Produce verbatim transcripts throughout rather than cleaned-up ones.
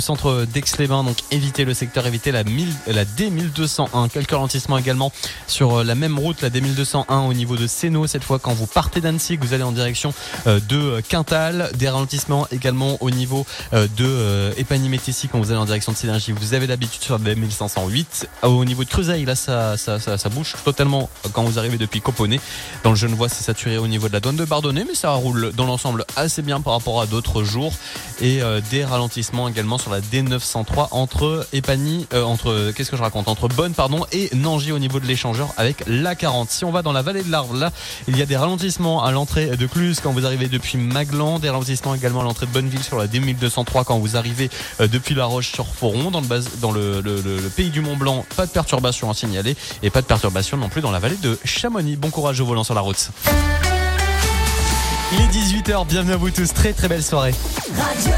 centre d'Aix-les-Bains, donc évitez le secteur, évitez la, mille, la D mille deux cent un. Quelques ralentissements également sur la même route, la D mille deux cent un au niveau de Sénaux, cette fois quand vous partez d'Annecy, que vous allez en direction de Quintal. Des ralentissements également au niveau de Épagny-Métessy quand vous allez en direction de Cénergie. Vous avez l'habitude sur la D mille cinq cent huit. Au niveau de Creuseuil, là ça, ça, ça, ça bouge totalement quand vous arrivez depuis Coponnet. Dans le Genevois, c'est saturé au niveau de la douane de Bardonnay, mais ça roule dans l'ensemble assez bien par rapport à d'autres jours. Et euh, des ralentissements également sur la D neuf cent trois entre Épagny, euh, entre qu'est-ce que je raconte, entre Bonne pardon et Nangy au niveau de l'échangeur avec l'A quarante. Si on va dans la vallée de l'Arve, là, il y a des ralentissements à l'entrée de Cluse quand vous arrivez depuis Maglan, des ralentissements également à l'entrée de Bonneville sur la D mille deux cent trois quand vous arrivez euh, depuis La Roche-sur-Foron. Dans le bas, dans le, le, le, le pays du Mont-Blanc, pas de perturbation à signaler et pas de perturbation non plus dans la vallée de Chamonix. Bon courage au volant sur la route. Il est dix-huit heures, bienvenue à vous tous, très très belle soirée. Radio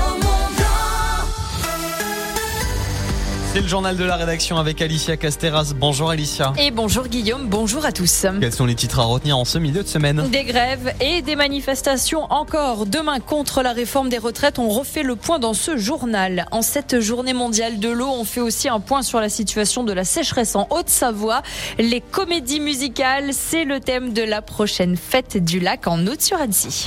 C'est le journal de la rédaction avec Alicia Casteras. Bonjour Alicia. Et bonjour Guillaume, bonjour à tous. Quels sont les titres à retenir en ce milieu de semaine ? Des grèves et des manifestations encore. Demain contre la réforme des retraites, on refait le point dans ce journal. En cette journée mondiale de l'eau, on fait aussi un point sur la situation de la sécheresse en Haute-Savoie. Les comédies musicales, c'est le thème de la prochaine fête du lac en Août-sur-Annecy.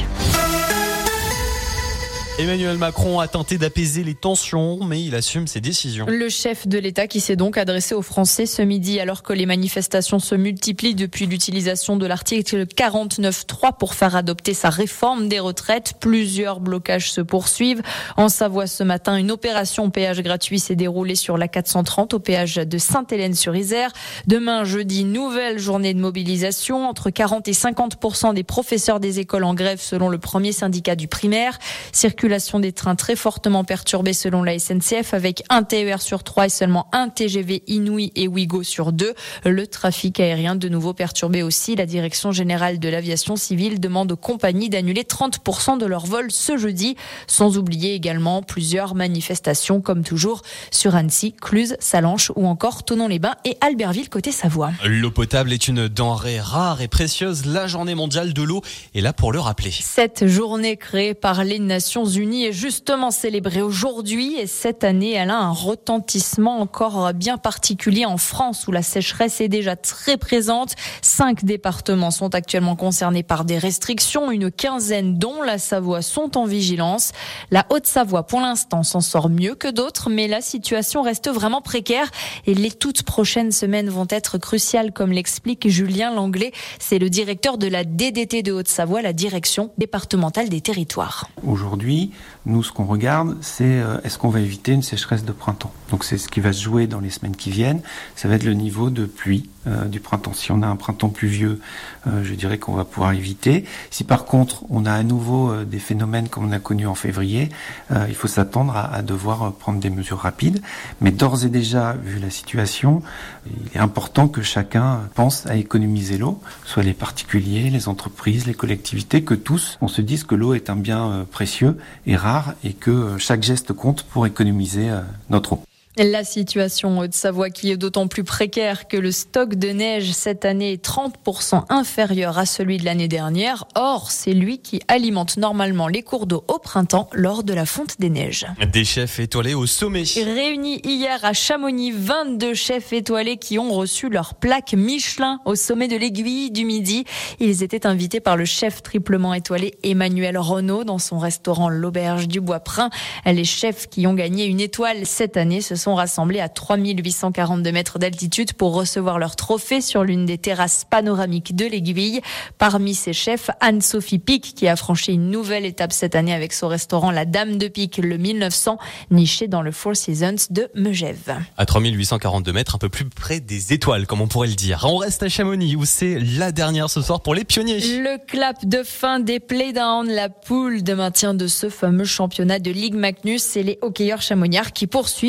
Emmanuel Macron a tenté d'apaiser les tensions, mais il assume ses décisions. Le chef de l'État qui s'est donc adressé aux Français ce midi alors que les manifestations se multiplient depuis l'utilisation de l'article quarante-neuf trois pour faire adopter sa réforme des retraites. Plusieurs blocages se poursuivent. En Savoie ce matin, une opération péage gratuit s'est déroulée sur la quatre cent trente au péage de Sainte-Hélène-sur-Isère. Demain, jeudi, nouvelle journée de mobilisation. Entre quarante et cinquante pour cent des professeurs des écoles en grève selon le premier syndicat du primaire. Circulation des trains très fortement perturbée selon la S N C F avec un T E R sur trois et seulement un T G V Inouï et Ouigo sur deux. Le trafic aérien de nouveau perturbé aussi. La direction générale de l'aviation civile demande aux compagnies d'annuler trente pour cent de leurs vols ce jeudi. Sans oublier également plusieurs manifestations comme toujours sur Annecy, Cluse, Sallanches ou encore Thonon-les-Bains et Albertville côté Savoie. L'eau potable est une denrée rare et précieuse. La journée mondiale de l'eau est là pour le rappeler. Cette journée créée par les Nations Unies est justement célébrée aujourd'hui et cette année, elle a un retentissement encore bien particulier en France où la sécheresse est déjà très présente. Cinq départements sont actuellement concernés par des restrictions, une quinzaine dont la Savoie sont en vigilance. La Haute-Savoie pour l'instant s'en sort mieux que d'autres, mais la situation reste vraiment précaire et les toutes prochaines semaines vont être cruciales comme l'explique Julien Langlais. C'est le directeur de la D D T de Haute-Savoie, la direction départementale des territoires. Aujourd'hui, nous, ce qu'on regarde, c'est euh, est-ce qu'on va éviter une sécheresse de printemps. Donc c'est ce qui va se jouer dans les semaines qui viennent. Ça va être le niveau de pluie euh, du printemps. Si on a un printemps pluvieux, euh, je dirais qu'on va pouvoir éviter. Si par contre, on a à nouveau euh, des phénomènes comme on a connu en février, euh, il faut s'attendre à, à devoir euh, prendre des mesures rapides. Mais d'ores et déjà, vu la situation, il est important que chacun pense à économiser l'eau, soit les particuliers, les entreprises, les collectivités, que tous, on se dise que l'eau est un bien euh, précieux et rare et que chaque geste compte pour économiser notre eau. La situation en Haute-Savoie qui est d'autant plus précaire que le stock de neige cette année est trente pour cent inférieur à celui de l'année dernière. Or, c'est lui qui alimente normalement les cours d'eau au printemps lors de la fonte des neiges. Des chefs étoilés au sommet. Réunis hier à Chamonix, vingt-deux chefs étoilés qui ont reçu leur plaque Michelin au sommet de l'Aiguille du Midi. Ils étaient invités par le chef triplement étoilé Emmanuel Renaud dans son restaurant L'Auberge du Bois-Prin. Les chefs qui ont gagné une étoile cette année se sont sont rassemblés à trois mille huit cent quarante-deux mètres d'altitude pour recevoir leur trophée sur l'une des terrasses panoramiques de l'Aiguille. Parmi ces chefs, Anne-Sophie Pic, qui a franchi une nouvelle étape cette année avec son restaurant La Dame de Pic, le mille neuf cents, niché dans le Four Seasons de Megève. À trois mille huit cent quarante-deux mètres, un peu plus près des étoiles, comme on pourrait le dire. On reste à Chamonix, où c'est la dernière ce soir pour les pionniers. Le clap de fin des playdowns, la poule de maintien de ce fameux championnat de Ligue Magnus, c'est les hockeyeurs chamonniards qui poursuivent leur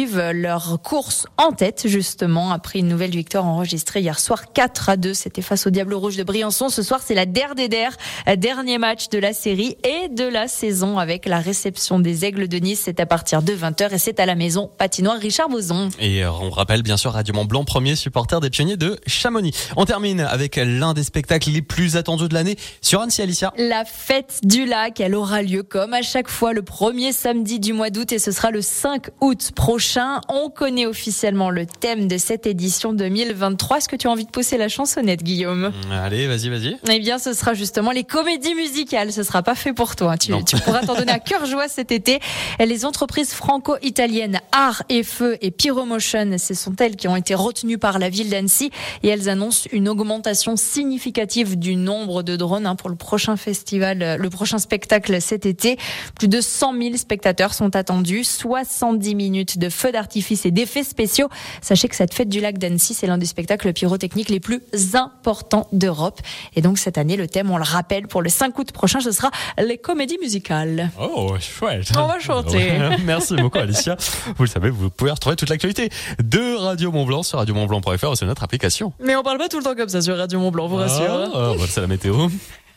leur course en tête, justement, après une nouvelle victoire enregistrée hier soir quatre à deux. C'était face au Diable Rouge de Briançon. Ce soir, c'est la der des der, dernier match de la série et de la saison avec la réception des Aigles de Nice. C'est à partir de vingt heures et c'est à la maison patinoire Richard Bozon. Et on rappelle bien sûr Radio Mont-Blanc, premier supporter des Pionniers de Chamonix. On termine avec l'un des spectacles les plus attendus de l'année sur Annecy, Alicia. La fête du lac, elle aura lieu comme à chaque fois le premier samedi du mois d'août et ce sera le cinq août prochain. On connaît officiellement le thème de cette édition deux mille vingt-trois. Est-ce que tu as envie de pousser la chansonnette, Guillaume ? Allez, vas-y, vas-y. Eh bien, ce sera justement les comédies musicales. Ce sera pas fait pour toi. Tu, tu pourras t'en donner à cœur joie cet été. Les entreprises franco-italiennes Art et Feu et Pyromotion, ce sont elles qui ont été retenues par la ville d'Annecy et elles annoncent une augmentation significative du nombre de drones hein, pour le prochain festival, le prochain spectacle cet été. Plus de cent mille spectateurs sont attendus, soixante-dix minutes de feux d'artifice et d'effets spéciaux. Sachez que cette fête du lac d'Annecy, c'est l'un des spectacles pyrotechniques les plus importants d'Europe. Et donc cette année, le thème, on le rappelle, pour le cinq août prochain, ce sera les comédies musicales. Oh, chouette. On va chanter. Merci beaucoup, Alicia. Vous le savez, vous pouvez retrouver toute l'actualité de Radio Mont-Blanc sur radio mont blanc point f r ou sur notre application. Mais on parle pas tout le temps comme ça sur Radio Mont-Blanc, vous rassure. Ah, ah, bah, c'est la météo.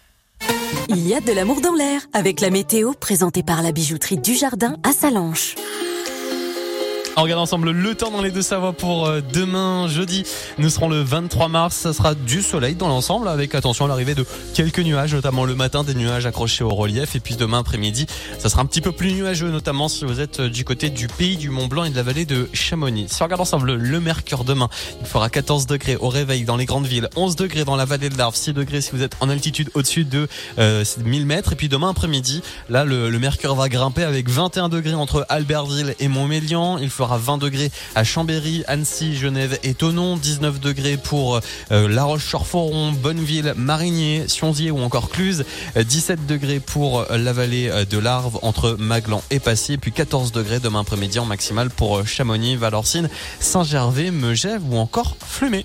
Il y a de l'amour dans l'air avec la météo présentée par la bijouterie du Jardin à Sallanches. On regarde ensemble le temps dans les Deux-Savoies pour demain jeudi. Nous serons le vingt-trois mars. Ça sera du soleil dans l'ensemble avec attention à l'arrivée de quelques nuages, notamment le matin, des nuages accrochés au relief. Et puis demain après-midi, ça sera un petit peu plus nuageux, notamment si vous êtes du côté du pays du Mont-Blanc et de la vallée de Chamonix. Si on regarde ensemble le mercure demain, il fera quatorze degrés au réveil dans les grandes villes, onze degrés dans la vallée de l'Arve, six degrés si vous êtes en altitude au-dessus de euh, mille mètres. Et puis demain après-midi, là le, le mercure va grimper avec vingt et un degrés entre Albertville et Montmélian. Il fera vingt degrés à Chambéry, Annecy, Genève et Thonon, dix-neuf degrés pour euh, La Roche-sur-Foron, Bonneville, Marigné, Sionzier ou encore Cluse, dix-sept degrés pour la vallée de l'Arve entre Maglan et Passy, et puis quatorze degrés demain après-midi en maximal pour Chamonix, Valorcine, Saint-Gervais, Megève ou encore Flumet.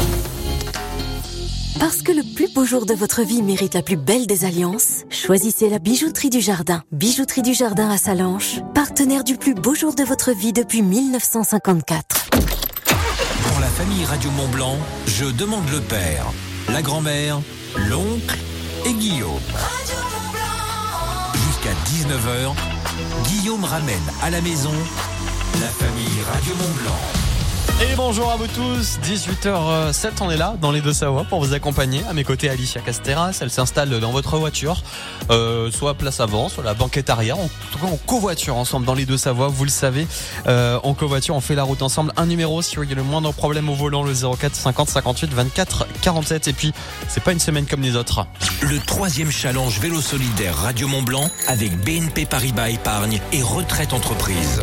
Parce que le plus beau jour de votre vie mérite la plus belle des alliances, choisissez la bijouterie du Jardin. Bijouterie du Jardin à Sallanches, partenaire du plus beau jour de votre vie depuis mille neuf cent cinquante-quatre. Pour la famille Radio Mont-Blanc, je demande le père, la grand-mère, l'oncle et Guillaume. Jusqu'à dix-neuf heures, Guillaume ramène à la maison la famille Radio Mont-Blanc. Et bonjour à vous tous, dix-huit heures sept, on est là dans les Deux-Savoies pour vous accompagner. À mes côtés, Alicia Casteras, elle s'installe dans votre voiture, euh, soit place avant, soit la banquette arrière. En tout cas, on covoiture ensemble dans les Deux-Savoies, vous le savez. Euh, on covoiture, on fait la route ensemble. Un numéro si vous avez le moindre problème au volant, le zéro quatre cinquante cinquante-huit vingt-quatre quarante-sept. Et puis, c'est pas une semaine comme les autres. Le troisième challenge vélo solidaire Radio Mont-Blanc avec B N P Paribas Épargne et Retraite Entreprise.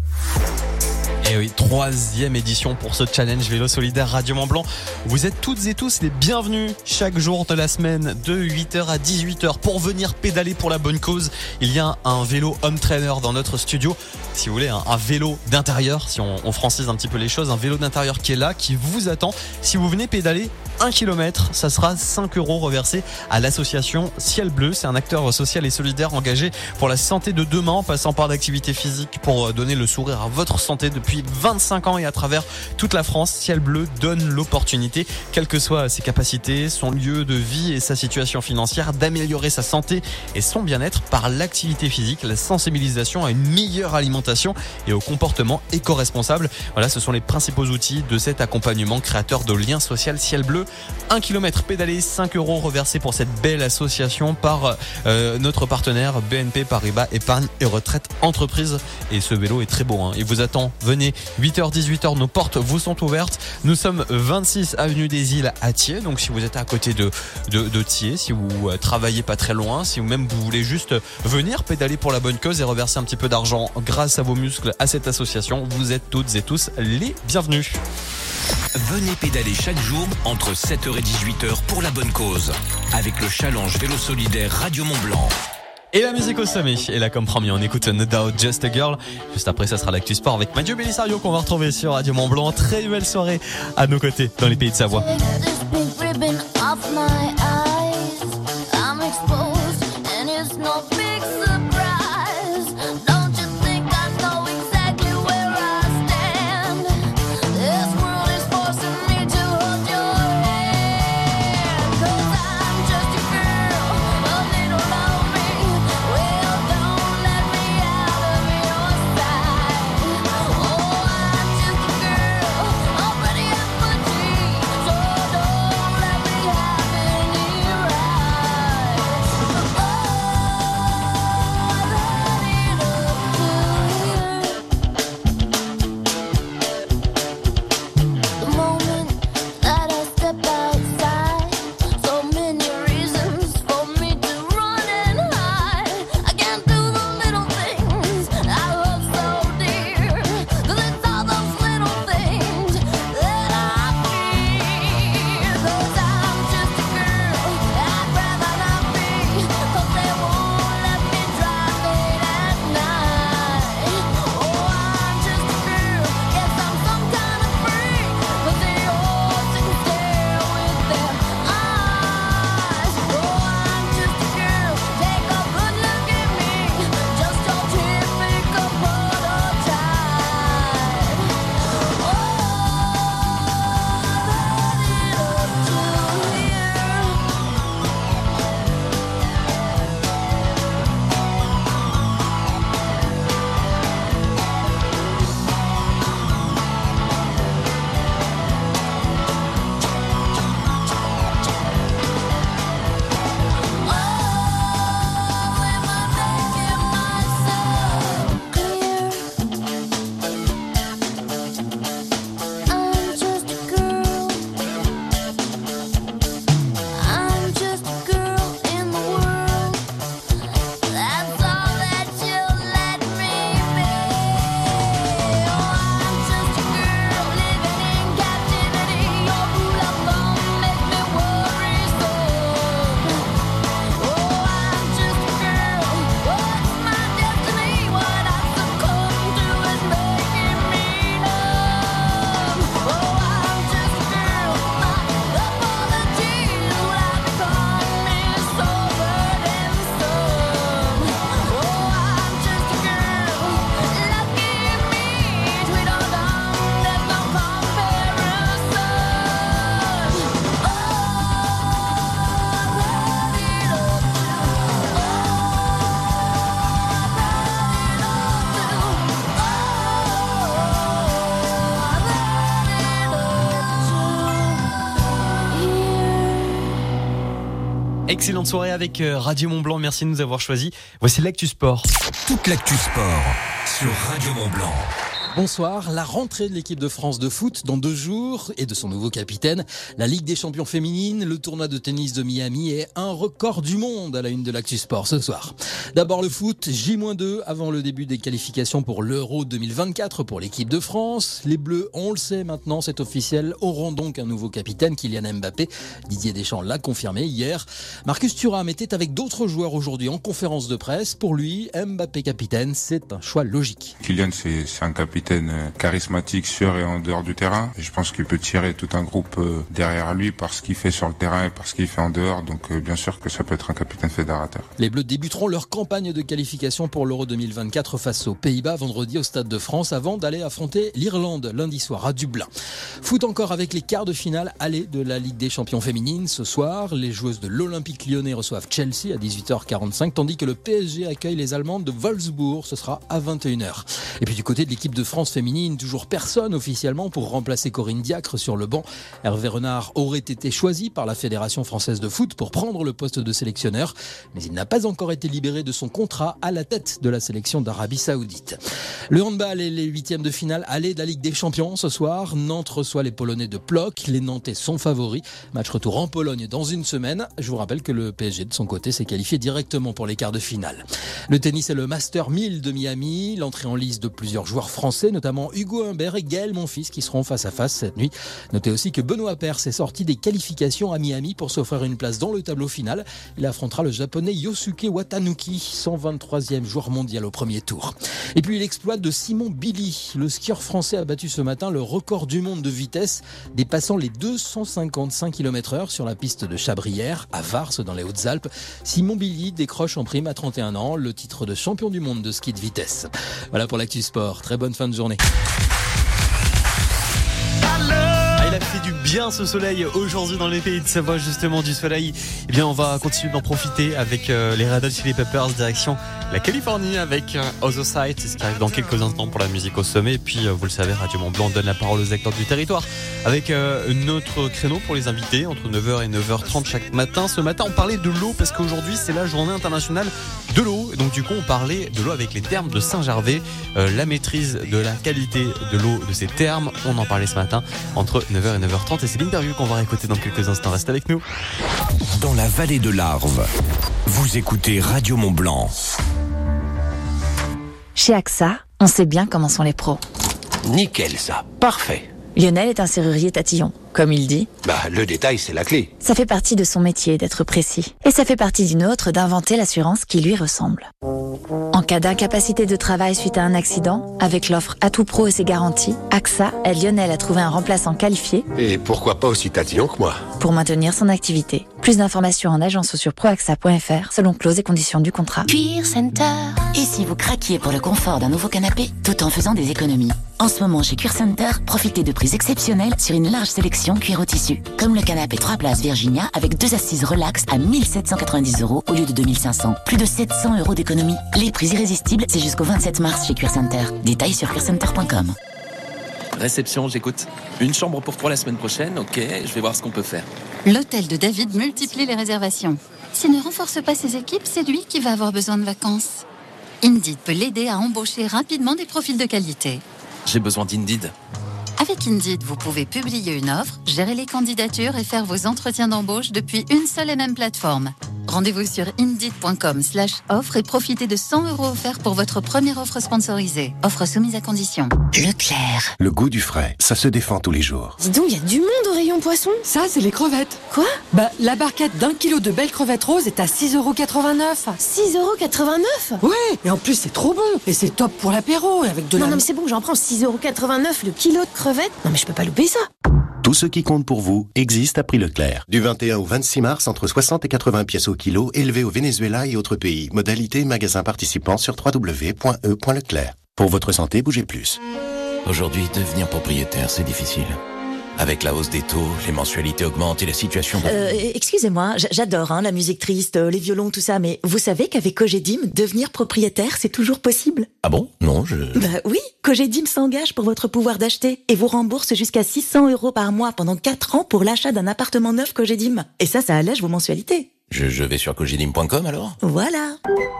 Et oui, troisième édition pour ce challenge vélo solidaire Radio Mont-Blanc. Vous êtes toutes et tous les bienvenus chaque jour de la semaine de huit heures à dix-huit heures pour venir pédaler pour la bonne cause. Il y a un vélo home trainer dans notre studio. Si vous voulez, un, un vélo d'intérieur, si on, on francise un petit peu les choses, un vélo d'intérieur qui est là, qui vous attend. Si vous venez pédaler un kilomètre, ça sera cinq euros reversés à l'association Ciel Bleu. C'est un acteur social et solidaire engagé pour la santé de demain, en passant par l'activité physique pour donner le sourire à votre santé depuis vingt-cinq ans et à travers toute la France. Ciel Bleu donne l'opportunité, quelles que soient ses capacités, son lieu de vie et sa situation financière, d'améliorer sa santé et son bien-être par l'activité physique, la sensibilisation à une meilleure alimentation et au comportement éco-responsable. Voilà, ce sont les principaux outils de cet accompagnement créateur de liens sociaux Ciel Bleu. Un kilomètre pédalé, cinq euros reversés pour cette belle association par euh, notre partenaire B N P Paribas Épargne et Retraite Entreprise. Et ce vélo est très beau, hein. Il vous attend. Venez, huit heures dix-huit heures, nos portes vous sont ouvertes. Nous sommes vingt-six avenue des Îles à Thiers. Donc si vous êtes à côté de, de, de Thiers, si vous travaillez pas très loin, si vous même vous voulez juste venir pédaler pour la bonne cause et reverser un petit peu d'argent grâce à vos muscles à cette association, vous êtes toutes et tous les bienvenus. Venez pédaler chaque jour entre sept heures et dix-huit heures pour la bonne cause avec le challenge vélo solidaire Radio Mont-Blanc. Et la musique au sommet. Et là, comme promis, on écoute No Doubt Just a Girl. Juste après, ça sera l'actu sport avec Mathieu Bellisario qu'on va retrouver sur Radio Mont-Blanc. Très belle soirée à nos côtés dans les Pays de Savoie. Excellente soirée avec Radio Mont Blanc. Merci de nous avoir choisis. Voici l'actu sport. Toute l'actu sport sur Radio Mont Blanc. Bonsoir, la rentrée de l'équipe de France de foot dans deux jours et de son nouveau capitaine, la Ligue des champions féminines, le tournoi de tennis de Miami et un record du monde à la une de l'actu sport ce soir. D'abord le foot, J moins deux avant le début des qualifications pour l'Euro deux mille vingt-quatre pour l'équipe de France. Les Bleus, on le sait maintenant, c'est officiel, auront donc un nouveau capitaine, Kylian Mbappé. Didier Deschamps l'a confirmé hier. Marcus Thuram était avec d'autres joueurs aujourd'hui en conférence de presse. Pour lui, Mbappé capitaine, c'est un choix logique. Kylian, c'est, c'est un capitaine charismatique sur et en dehors du terrain. Et je pense qu'il peut tirer tout un groupe derrière lui par ce qu'il fait sur le terrain et par ce qu'il fait en dehors. Donc bien sûr que ça peut être un capitaine fédérateur. Les Bleus débuteront leur campagne de qualification pour l'Euro deux mille vingt-quatre face aux Pays-Bas vendredi au Stade de France avant d'aller affronter l'Irlande lundi soir à Dublin. Foot encore avec les quarts de finale aller de la Ligue des champions féminines. Ce soir, les joueuses de l'Olympique Lyonnais reçoivent Chelsea à dix-huit heures quarante-cinq tandis que le P S G accueille les Allemandes de Wolfsburg. Ce sera à vingt et une heures. Et puis du côté de l'équipe de France féminine, toujours personne officiellement pour remplacer Corinne Diacre sur le banc. Hervé Renard aurait été choisi par la Fédération française de foot pour prendre le poste de sélectionneur, mais il n'a pas encore été libéré de son contrat à la tête de la sélection d'Arabie Saoudite. Le handball et les huitièmes de finale aller de la Ligue des champions ce soir. Nantes reçoit les Polonais de Plock. Les Nantais sont favoris. Match retour en Pologne dans une semaine. Je vous rappelle que le P S G de son côté s'est qualifié directement pour les quarts de finale. Le tennis et le Master mille de Miami. L'entrée en lice de plusieurs joueurs français, notamment Hugo Humbert et Gaël Monfils qui seront face à face cette nuit. Notez aussi que Benoît Paire s'est sorti des qualifications à Miami pour s'offrir une place dans le tableau final. Il affrontera le japonais Yosuke Watanuki, cent vingt-troisième joueur mondial au premier tour. Et puis l'exploit de Simon Billy. Le skieur français a battu ce matin le record du monde de vitesse, dépassant les deux cent cinquante-cinq kilomètres heure sur la piste de Chabrières, à Vars dans les Hautes-Alpes. Simon Billy décroche en prime à trente et un ans le titre de champion du monde de ski de vitesse. Voilà pour l'actu sport. Très bonne fin de journée. Il a fait du bien ce soleil aujourd'hui dans les pays de Savoie, justement du soleil. Eh bien, on va continuer d'en profiter avec euh, les Red Hot Chili Peppers direction la Californie avec euh, Other Side. C'est ce qui arrive dans quelques instants pour la musique au sommet. Et puis, euh, vous le savez, Radio Mont Blanc donne la parole aux acteurs du territoire avec euh, notre créneau pour les invités entre neuf heures et neuf heures trente chaque matin. Ce matin, on parlait de l'eau parce qu'aujourd'hui, c'est la journée internationale de l'eau. Et donc, du coup, on parlait de l'eau avec les thermes de Saint-Gervais. Euh, la maîtrise de la qualité de l'eau de ces thermes. On en parlait ce matin entre neuf heures et neuf heures trente et c'est l'interview qu'on va réécouter dans quelques instants. Reste avec nous. Dans la vallée de l'Arve, vous écoutez Radio Mont Blanc. Chez A X A, on sait bien comment sont les pros. Nickel ça, parfait. Lionel est un serrurier tatillon. Comme il dit, bah, le détail, c'est la clé. Ça fait partie de son métier d'être précis. Et ça fait partie d'une autre d'inventer l'assurance qui lui ressemble. En cas d'incapacité de travail suite à un accident, avec l'offre Atout Pro et ses garanties, A X A aide Lionel à trouver un remplaçant qualifié. Et pourquoi pas aussi tatillon que moi. Pour maintenir son activité. Plus d'informations en agence ou sur proaxa point f r selon clauses et conditions du contrat. Cuir Center. Et si vous craquiez pour le confort d'un nouveau canapé, tout en faisant des économies? En ce moment, chez Cuir Center, profitez de prix exceptionnels sur une large sélection cuir au tissu. Comme le canapé trois places Virginia avec deux assises relax à mille sept cent quatre-vingt-dix euros au lieu de deux mille cinq cents. Plus de sept cents euros d'économie. Les prix irrésistibles, c'est jusqu'au vingt-sept mars chez Cuir Center. Détails sur cuir center point com. Réception, j'écoute. Une chambre pour toi la semaine prochaine, ok, je vais voir ce qu'on peut faire. L'hôtel de David multiplie les réservations. S'il ne renforce pas ses équipes, c'est lui qui va avoir besoin de vacances. Indeed peut l'aider à embaucher rapidement des profils de qualité. J'ai besoin d'Indeed. Avec Indeed, vous pouvez publier une offre, gérer les candidatures et faire vos entretiens d'embauche depuis une seule et même plateforme. Rendez-vous sur indeed point com slash offre et profitez de cent euros offerts pour votre première offre sponsorisée. Offre soumise à condition. Leclerc. Le goût du frais, ça se défend tous les jours. Dis donc, il y a du monde au rayon poisson. Ça, c'est les crevettes. Quoi? Bah, la barquette d'un kilo de belles crevettes roses est à six euros quatre-vingt-neuf. six euros quatre-vingt-neuf? Ouais, et en plus, c'est trop bon. Et c'est top pour l'apéro, avec de non, la... Non, mais c'est bon, j'en prends six euros quatre-vingt-neuf le kilo de crevettes. Non, mais je peux pas louper ça. Tout ce qui compte pour vous existe à prix Leclerc. Du vingt et un au vingt-six mars, entre soixante et quatre-vingts pièces au kilo, élevées au Venezuela et autres pays. Modalité magasin participant sur w w w point e point leclerc. Pour votre santé, bougez plus. Aujourd'hui, devenir propriétaire, c'est difficile. Avec la hausse des taux, les mensualités augmentent et la situation... Euh, excusez-moi, j'adore hein, la musique triste, les violons, tout ça, mais vous savez qu'avec Cogedim, devenir propriétaire, c'est toujours possible? Ah bon? Non, je... Bah oui, Cogedim s'engage pour votre pouvoir d'acheter et vous rembourse jusqu'à six cents euros par mois pendant quatre ans pour l'achat d'un appartement neuf Cogedim. Et ça, ça allège vos mensualités. je, je vais sur cogedim point com alors. Voilà.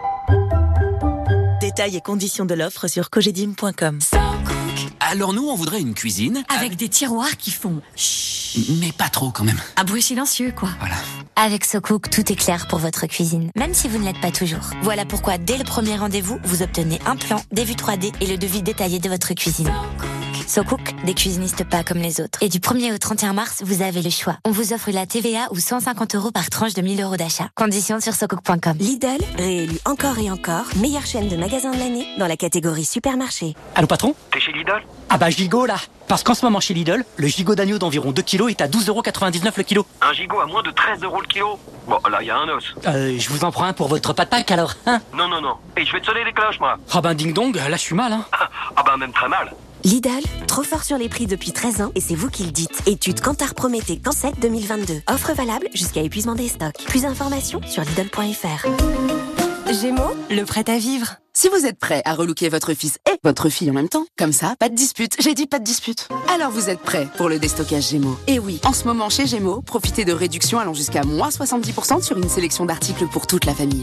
Détails et conditions de l'offre sur cogedim point com. Alors nous, on voudrait une cuisine avec des tiroirs qui font chut, mais pas trop quand même. Un bruit silencieux, quoi. Voilà. Avec SoCook, tout est clair pour votre cuisine, même si vous ne l'êtes pas toujours. Voilà pourquoi, dès le premier rendez-vous, vous obtenez un plan, des vues trois D et le devis détaillé de votre cuisine. SoCook, des cuisinistes pas comme les autres. Et du premier au trente et un mars, vous avez le choix. On vous offre la T V A ou cent cinquante euros par tranche de mille euros d'achat. Conditions sur socook point com. Lidl, réélu encore et encore, meilleure chaîne de magasins de l'année dans la catégorie supermarché. Allô patron ? T'es chez Lidl ? Ah bah gigot là. Parce qu'en ce moment chez Lidl, le gigot d'agneau d'environ deux kilos est à douze euros quatre-vingt-dix-neuf le kilo. Un gigot à moins de treize euros le kilo ? Bon, là, y a un os. Euh, je vous en prends un pour votre repas de Pâques alors, hein ? Non, non, non. Et je vais te sonner les cloches, moi. Ah ben ding dong, là je suis mal, hein. Ah ben même très mal. Lidl, trop fort sur les prix depuis treize ans et c'est vous qui le dites. Étude Kantar Prométhée Cansec deux mille vingt-deux. Offre valable jusqu'à épuisement des stocks. Plus d'informations sur Lidl point F R. Gémeaux, le prêt à vivre. Si vous êtes prêt à relooker votre fils et votre fille en même temps, comme ça, pas de dispute. J'ai dit pas de dispute. Alors vous êtes prêts pour le déstockage Gémeaux. Et oui, en ce moment chez Gémeaux, profitez de réductions allant jusqu'à moins soixante-dix pour cent sur une sélection d'articles pour toute la famille.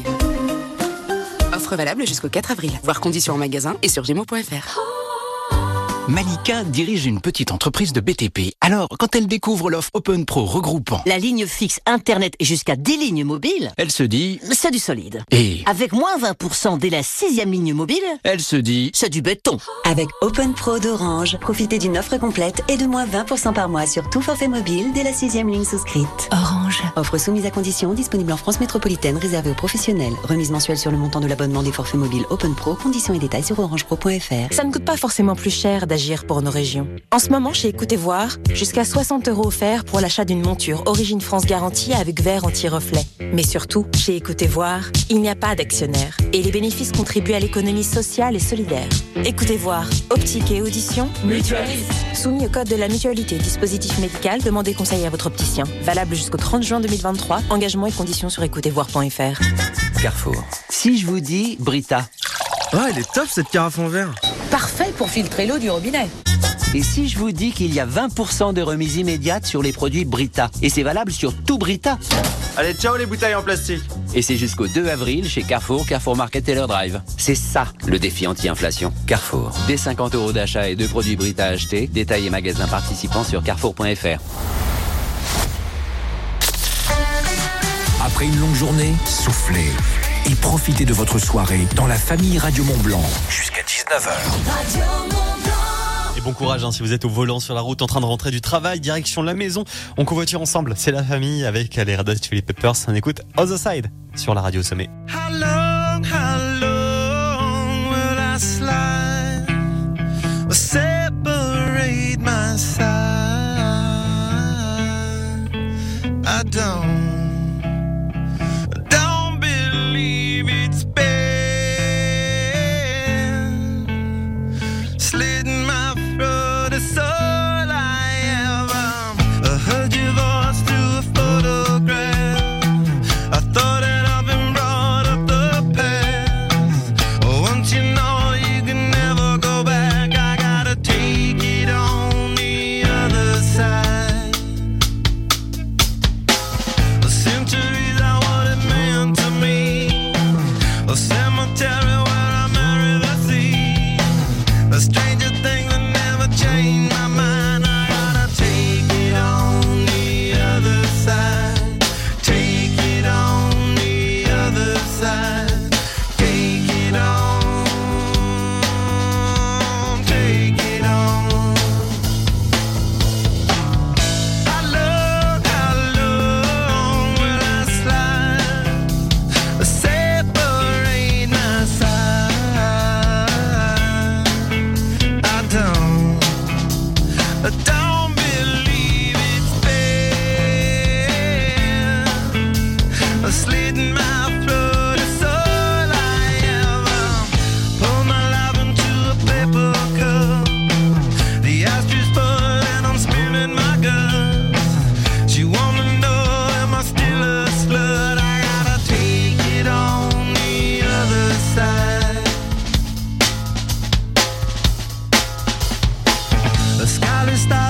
Offre valable jusqu'au quatre avril. Voir conditions en magasin et sur gémeaux point F R. Malika dirige une petite entreprise de B T P. Alors, quand elle découvre l'offre Open Pro regroupant la ligne fixe, internet et jusqu'à dix lignes mobiles, elle se dit c'est du solide. Et avec moins vingt pour cent dès la sixième ligne mobile, elle se dit c'est du béton. Avec Open Pro d'Orange, profitez d'une offre complète et de moins vingt pour cent par mois sur tout forfait mobile dès la sixième ligne souscrite. Orange. Offre soumise à conditions, disponible en France métropolitaine, réservée aux professionnels. Remise mensuelle sur le montant de l'abonnement des forfaits mobiles Open Pro. Conditions et détails sur orange pro point F R. Ça ne coûte pas forcément plus cher d'agir pour nos régions. En ce moment, chez Écoutez Voir, jusqu'à soixante euros offerts pour l'achat d'une monture Origine France garantie avec verre anti-reflet. Mais surtout, chez Écoutez Voir, il n'y a pas d'actionnaire. Et les bénéfices contribuent à l'économie sociale et solidaire. Écoutez Voir, optique et audition, mutualiste. Soumis au code de la mutualité, dispositif médical, demandez conseil à votre opticien. Valable jusqu'au trente juin deux mille vingt-trois. Engagement et conditions sur écoutez voir point F R. Carrefour. Si je vous dis Brita. Oh, elle est top cette carafe en verre. Parfait pour filtrer l'eau du robinet. Et si je vous dis qu'il y a vingt pour cent de remise immédiate sur les produits Brita, et c'est valable sur tout Brita. Allez, ciao les bouteilles en plastique. Et c'est jusqu'au deux avril chez Carrefour, Carrefour Market Taylor Drive. C'est ça, le défi anti-inflation. Carrefour. Dès cinquante euros d'achat et deux produits Brita achetés, détails et magasins participants sur carrefour point F R. Après une longue journée, soufflez et profitez de votre soirée dans la famille Radio Mont Blanc jusqu'à dix-neuf heures. Et bon courage hein, si vous êtes au volant sur la route en train de rentrer du travail, direction la maison. On convoiture ensemble, c'est la famille avec les Red Hot Chili Peppers. On écoute Other Side sur la radio Sommet. How long, how long will I slide or separate my side? I don't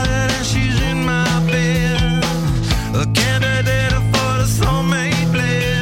a candidate for the soulmate bliss.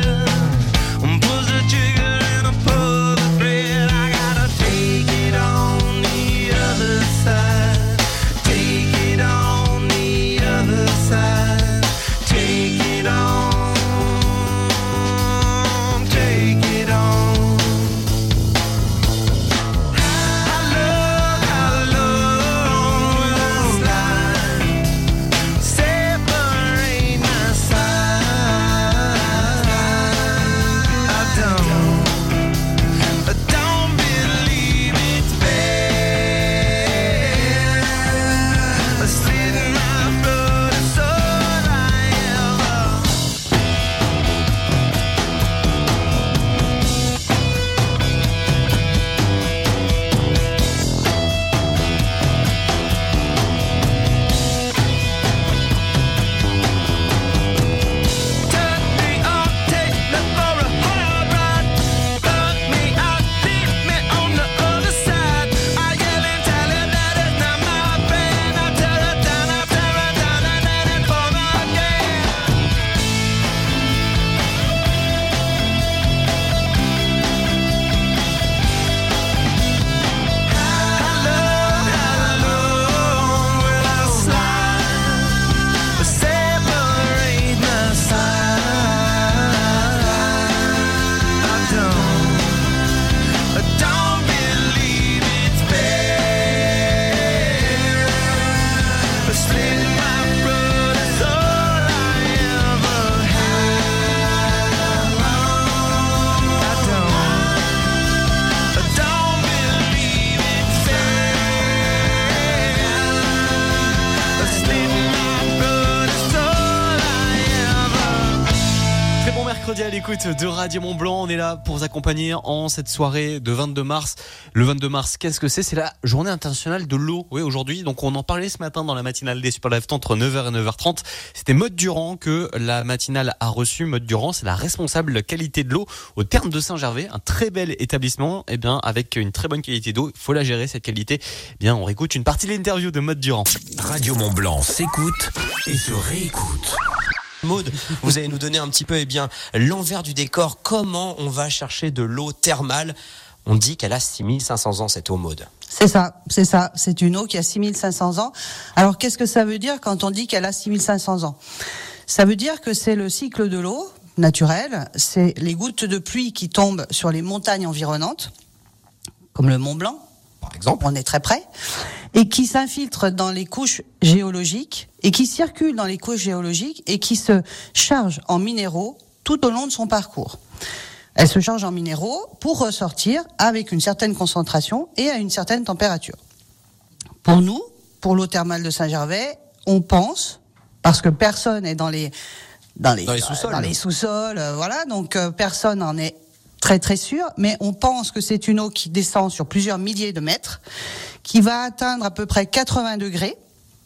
l'écoute de Radio Mont-Blanc. On est là pour vous accompagner en cette soirée de vingt-deux mars. Le vingt-deux mars, qu'est-ce que c'est ? C'est la journée internationale de l'eau. Oui, aujourd'hui. Donc, on en parlait ce matin dans la matinale des Super Live entre neuf heures et neuf heures trente. C'était Maude Durand que la matinale a reçu. Maude Durand, c'est la responsable qualité de l'eau au Thermes de Saint-Gervais. Un très bel établissement. Eh bien, avec une très bonne qualité d'eau. Il faut la gérer, cette qualité. Eh bien, on réécoute une partie de l'interview de Maude Durand. Radio Mont-Blanc s'écoute et se réécoute. Maude, vous allez nous donner un petit peu eh bien, l'envers du décor, comment on va chercher de l'eau thermale. On dit qu'elle a six mille cinq cents ans, cette eau, Maude. C'est ça, c'est ça. C'est une eau qui a six mille cinq cents ans. Alors, qu'est-ce que ça veut dire quand on dit qu'elle a six mille cinq cents ans ? Ça veut dire que c'est le cycle de l'eau naturelle, c'est les gouttes de pluie qui tombent sur les montagnes environnantes, comme le Mont Blanc, par exemple, on est très près, et qui s'infiltrent dans les couches géologiques, et qui circulent dans les couches géologiques, et qui se chargent en minéraux tout au long de son parcours. Elle se charge en minéraux pour ressortir avec une certaine concentration et à une certaine température. Pour nous, pour l'eau thermale de Saint-Gervais, on pense, parce que personne n'est dans les dans les, dans les sous-sols, dans les sous-sols, euh, voilà, donc euh, personne n'en est très très sûr, mais on pense que c'est une eau qui descend sur plusieurs milliers de mètres, qui va atteindre à peu près quatre-vingts degrés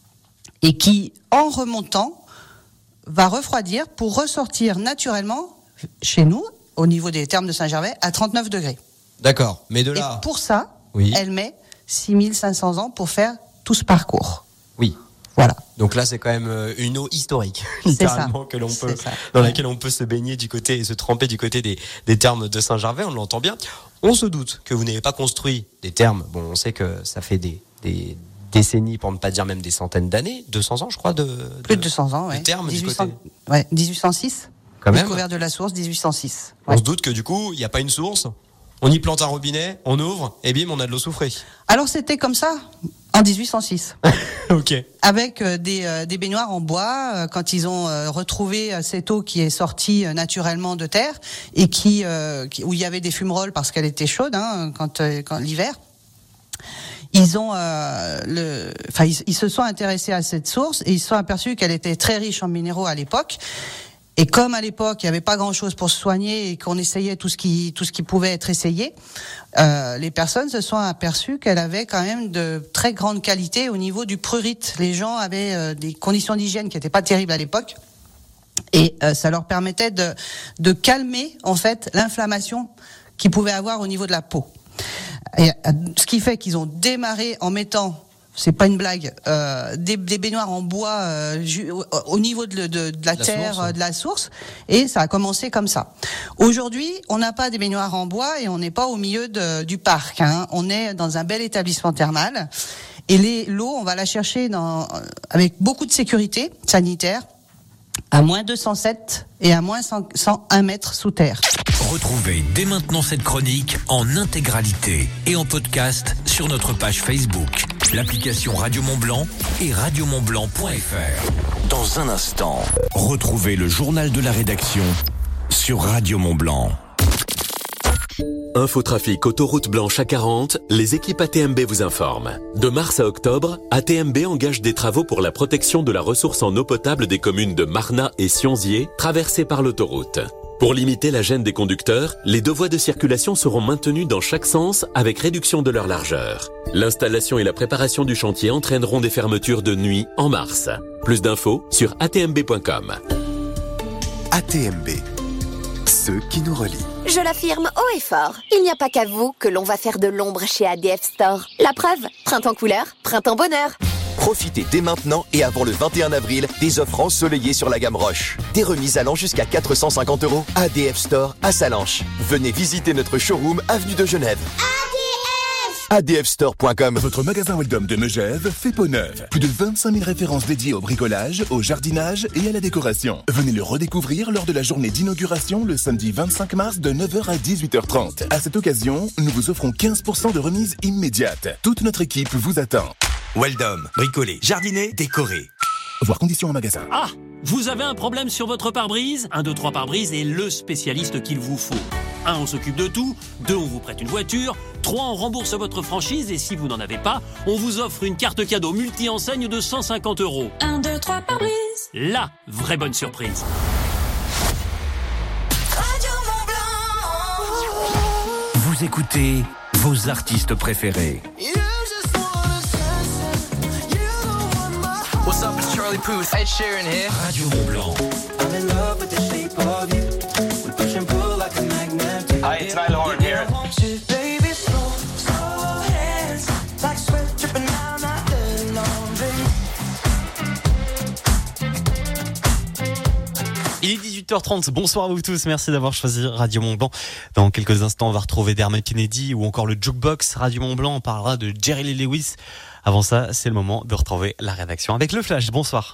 et qui, en remontant, va refroidir pour ressortir naturellement chez nous, au niveau des Thermes de Saint-Gervais, à trente-neuf degrés. D'accord, mais de là... Et pour ça, oui. Elle met six mille cinq cents ans pour faire tout ce parcours. Oui. Voilà. Donc là, c'est quand même une eau historique, littéralement, que l'on peut, dans laquelle on peut se baigner du côté et se tremper du côté des, des Thermes de Saint-Gervais. On l'entend bien. On se doute que vous n'avez pas construit des thermes. Bon, on sait que ça fait des, des décennies, pour ne pas dire même des centaines d'années, deux cents ans, je crois, de, de plus de deux cents ans, ouais. De thermes dix-huit du cents, côté. Ouais, dix-huit cent six. Quand même. Découvert de la source, dix-huit cent six. Ouais. On se doute que du coup, il n'y a pas une source. On y plante un robinet, on ouvre, et bim, on a de l'eau soufrée. Alors c'était comme ça en dix-huit cent six. Ok. Avec euh, des, euh, des baignoires en bois, euh, quand ils ont euh, retrouvé euh, cette eau qui est sortie euh, naturellement de terre et qui, euh, qui où il y avait des fumerolles parce qu'elle était chaude, hein, quand, euh, quand l'hiver. Ils ont, euh, le, enfin, ils, ils se sont intéressés à cette source et ils se sont aperçus qu'elle était très riche en minéraux à l'époque. Et comme à l'époque, il n'y avait pas grand-chose pour se soigner et qu'on essayait tout ce qui tout ce qui pouvait être essayé, euh, les personnes se sont aperçues qu'elle avait quand même de très grande qualité au niveau du prurite. Les gens avaient euh, des conditions d'hygiène qui n'étaient pas terribles à l'époque. Et euh, ça leur permettait de, de calmer, en fait, l'inflammation qu'ils pouvaient avoir au niveau de la peau. Et, euh, ce qui fait qu'ils ont démarré en mettant... C'est pas une blague. Euh, des, des baignoires en bois euh, ju, au, au niveau de, de, de la, la terre, source, ouais. de la source, et ça a commencé comme ça. Aujourd'hui, on n'a pas des baignoires en bois et on n'est pas au milieu de, du parc. Hein. On est dans un bel établissement thermal et les, l'eau, on va la chercher dans, avec beaucoup de sécurité sanitaire, à moins deux cent sept et à moins cent un mètres sous terre. Retrouvez dès maintenant cette chronique en intégralité et en podcast sur notre page Facebook, l'application Radio Mont-Blanc et radio mont blanc point f r. Dans un instant, retrouvez le journal de la rédaction sur Radio Mont-Blanc. Infotrafic autoroute blanche A quarante, les équipes A T M B vous informent. De mars à octobre, A T M B engage des travaux pour la protection de la ressource en eau potable des communes de Marnat et Sionzier, traversées par l'autoroute. Pour limiter la gêne des conducteurs, les deux voies de circulation seront maintenues dans chaque sens avec réduction de leur largeur. L'installation et la préparation du chantier entraîneront des fermetures de nuit en mars. Plus d'infos sur a t m b point com. A T M B, ceux qui nous relient. Je l'affirme haut et fort, il n'y a pas qu'à vous que l'on va faire de l'ombre chez A D F Store. La preuve, printemps couleur, printemps bonheur. Profitez dès maintenant et avant le vingt et un avril des offres ensoleillées sur la gamme Roche. Des remises allant jusqu'à quatre cent cinquante euros. A D F Store à Salanches. Venez visiter notre showroom avenue de Genève. A D F store point com. Votre magasin Weldom de Megève fait peau neuve. Plus de vingt-cinq mille références dédiées au bricolage, au jardinage et à la décoration. Venez le redécouvrir lors de la journée d'inauguration le samedi vingt-cinq mars de neuf heures à dix-huit heures trente. À cette occasion, nous vous offrons quinze pour cent de remise immédiate. Toute notre équipe vous attend. Weldom, bricoler, jardiner, décorer. Voir conditions en magasin. Ah, vous avez un problème sur votre pare-brise ? un, deux, trois pare-brise est le spécialiste qu'il vous faut. un, on s'occupe de tout. deux, on vous prête une voiture. trois, on rembourse votre franchise. Et si vous n'en avez pas, on vous offre une carte cadeau multi-enseigne de cent cinquante euros. un, deux, trois pare-brise. La vraie bonne surprise. Radio Vous écoutez vos artistes préférés. What's up, it's Charlie Puth. Ed Sheeran here. Radio Mont-Blanc. I'm in love with the shape of you. We push and pull like a magnet. Hi, it's Niall Horan here. Baby, slow, slow hands, like sweat dripping down my dirty laundry. Il est dix-huit heures trente, bonsoir à vous tous, merci d'avoir choisi Radio Mont-Blanc. Dans quelques instants, on va retrouver Dermot Kennedy ou encore le Jukebox. Radio Mont-Blanc, on parlera de Jerry Lee Lewis. Avant ça, c'est le moment de retrouver la rédaction avec le Flash. Bonsoir.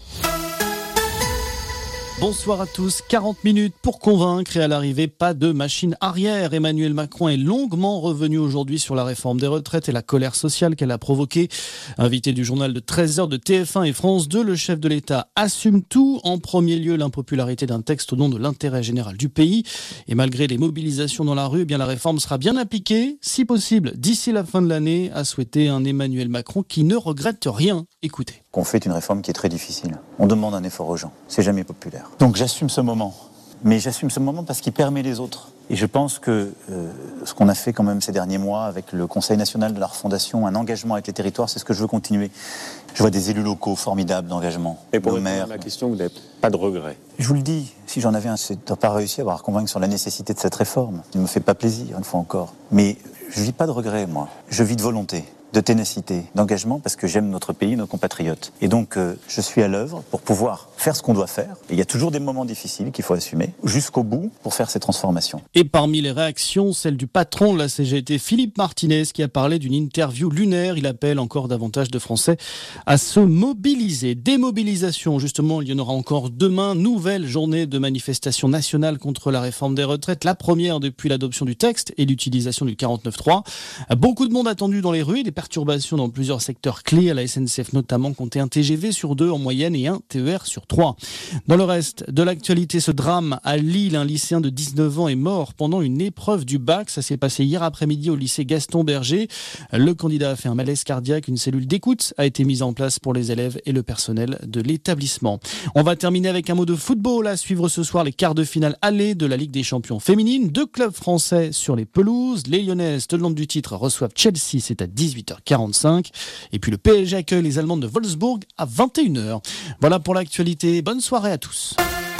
Bonsoir à tous. quarante minutes pour convaincre et à l'arrivée, pas de machine arrière. Emmanuel Macron est longuement revenu aujourd'hui sur la réforme des retraites et la colère sociale qu'elle a provoquée. Invité du journal de treize heures de T F un et France deux, le chef de l'État assume tout. En premier lieu, l'impopularité d'un texte au nom de l'intérêt général du pays. Et malgré les mobilisations dans la rue, eh bien la réforme sera bien appliquée, si possible, d'ici la fin de l'année, a souhaité un Emmanuel Macron qui ne regrette rien. Écoutez. Qu'on fait une réforme qui est très difficile. On demande un effort aux gens. C'est jamais populaire. Donc j'assume ce moment. Mais j'assume ce moment parce qu'il permet les autres. Et je pense que euh, ce qu'on a fait quand même ces derniers mois avec le Conseil national de la refondation, un engagement avec les territoires, c'est ce que je veux continuer. Je vois des élus locaux formidables d'engagement. Et pour répondre à ma question, vous n'avez pas de regrets? Je vous le dis, si j'en avais un, c'est de ne pas réussir à avoir convaincre sur la nécessité de cette réforme. Il ne me fait pas plaisir, une fois encore. Mais je ne vis pas de regrets, moi. Je vis de volonté, de ténacité, d'engagement, parce que j'aime notre pays, nos compatriotes. Et donc, euh, je suis à l'œuvre pour pouvoir faire ce qu'on doit faire. Et il y a toujours des moments difficiles qu'il faut assumer, jusqu'au bout, pour faire ces transformations. Et parmi les réactions, celle du patron de la C G T, Philippe Martinez, qui a parlé d'une interview lunaire. Il appelle encore davantage de Français à se mobiliser. Démobilisation, justement, il y en aura encore demain. Nouvelle journée de manifestation nationale contre la réforme des retraites. La première depuis l'adoption du texte et l'utilisation du quarante-neuf trois. Beaucoup de monde attendu dans les rues, des perturbations dans plusieurs secteurs clés. À la S N C F notamment, compter un T G V sur deux en moyenne et un T E R sur trois. Dans le reste de l'actualité, ce drame à Lille, un lycéen de dix-neuf ans est mort pendant une épreuve du bac. Ça s'est passé hier après-midi au lycée Gaston Berger. Le candidat a fait un malaise cardiaque. Une cellule d'écoute a été mise en place pour les élèves et le personnel de l'établissement. On va terminer avec un mot de football. À suivre ce soir les quarts de finale aller de la Ligue des champions féminines. Deux clubs français sur les pelouses. Les Lyonnaises, tenables du titre, reçoivent Chelsea. C'est à dix-huit heures quarante-cinq. Et puis le P S G accueille les Allemandes de Wolfsburg à vingt et une heures. Voilà pour l'actualité. Bonne soirée à tous.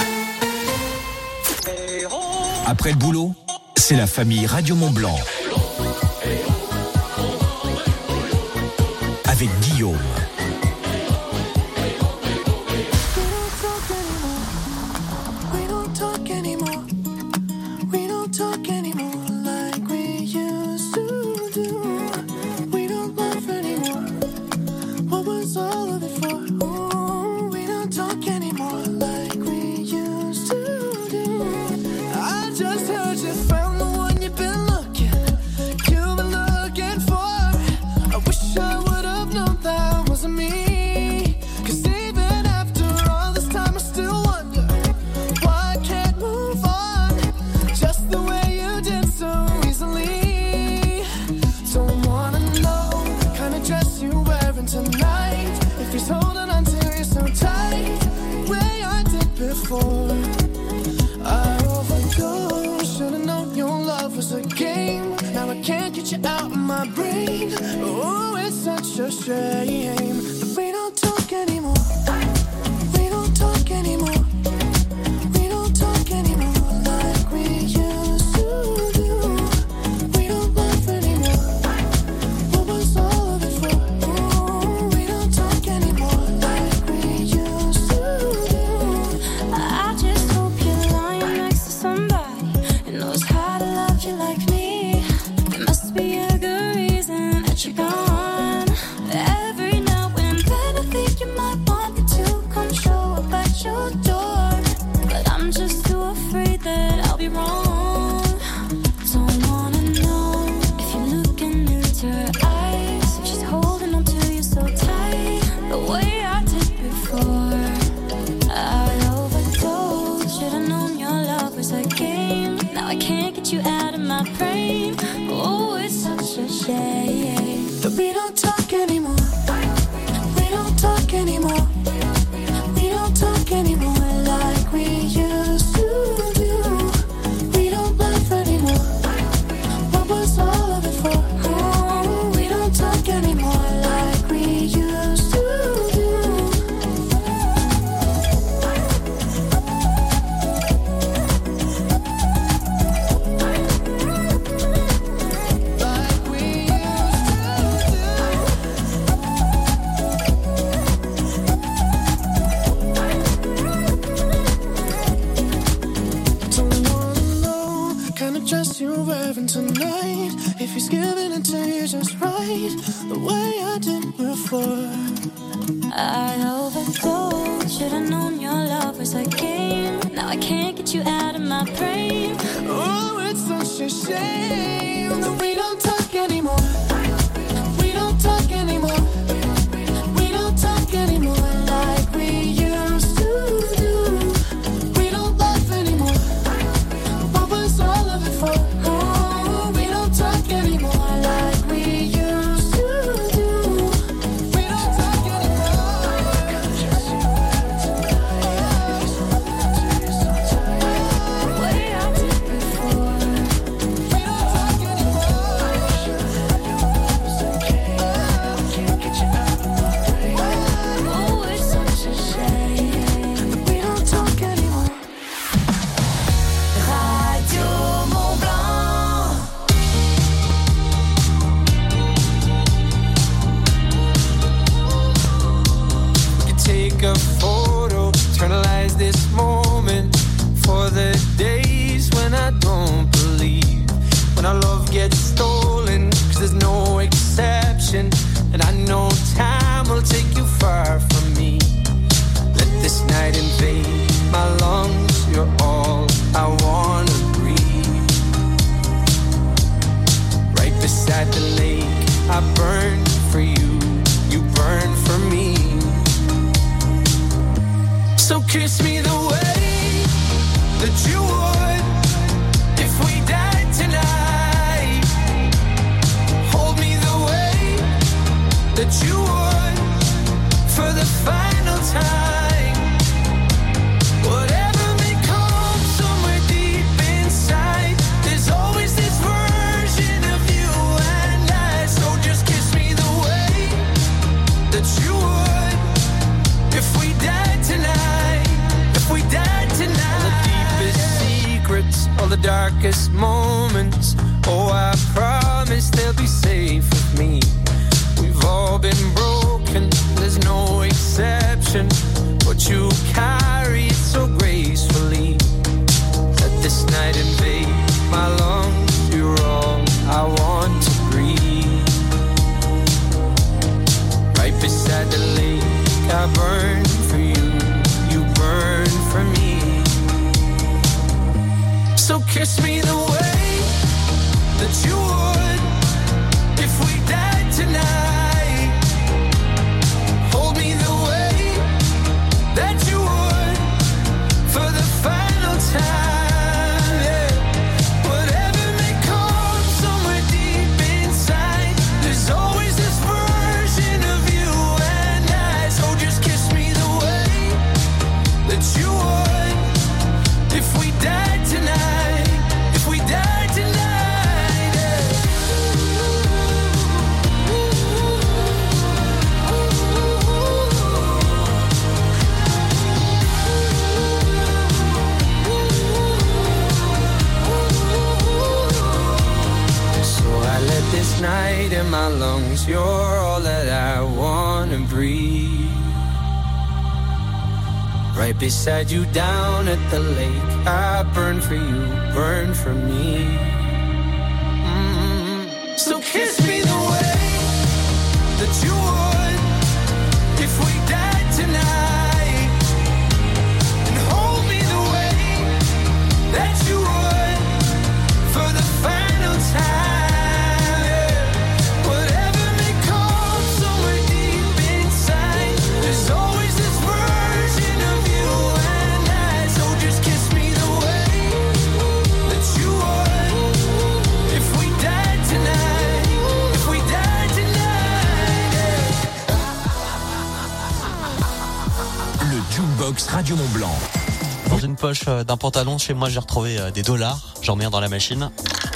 Après le boulot, c'est la famille Radio Mont-Blanc. Avec Guillaume. Oh, it's such a shame that we don't talk anymore. We don't talk anymore. We don't talk anymore like we used to do. We don't laugh anymore. What was all of it for? Oh, we don't talk anymore like we used to do. I just hope you're lying next to somebody who knows how to love you like me. There must be a good reason that you're gone. Every now before. I overdosed. Should've known your love was a game. Now I can't get you out of my brain. Oh, it's such a shame that we don't talk anymore. We don't talk anymore. We don't talk anymore like we used to do. We don't laugh anymore. What was all of it for? Oh, we don't talk anymore like we used to do. We don't talk anymore. Way out before. We don't talk anymore. Oh, it's such a shame that we don't talk anymore. Radio Mont Blanc. You take a photo, eternalize this moment for the days when I don't believe, when our love gets stolen, cause there's no exception, and I know time will take you far from me. Let this night invade my lungs, you're all I wanna breathe. Right beside the lake, I burn for you, you burn for me. So kiss me the way that you would if we died tonight. Hold me the way that you would for the final time. Whatever may come somewhere deep inside, there's always this version of you and I. So just kiss me the way that you would if we died tonight. If we died tonight. All the deepest secrets, all the darkest moments, oh, I promise they'll be safe with me. We've all been broken, there's no exception, but you carry it so gracefully. Let this night invade my lungs, you're all I want to breathe. Right beside the lake, I burn for you, you burn for me. So kiss me the way that you would if we died tonight. Hold me the way that you would for the final time. Yeah. Whatever may come somewhere deep inside, there's always this version of you and I. So just kiss me the way that you would if we died tonight. If we died tonight. Yeah. So I let this night in my lungs, you're all that I wanna breathe. Right beside you down at the lake, I burn for you, burn for me. Mm. So kiss me the way that you would if we died tonight, and hold me the way that you would for the final time. Yeah. Whatever may come somewhere deep inside, there's always this version of you and I. So just kiss me the way that you would if we died tonight. If we died tonight. Yeah. Le Jukebox Radio Mont Blanc. Dans une poche euh, d'un pantalon, chez moi, j'ai retrouvé euh, des dollars. J'en mets dans la machine.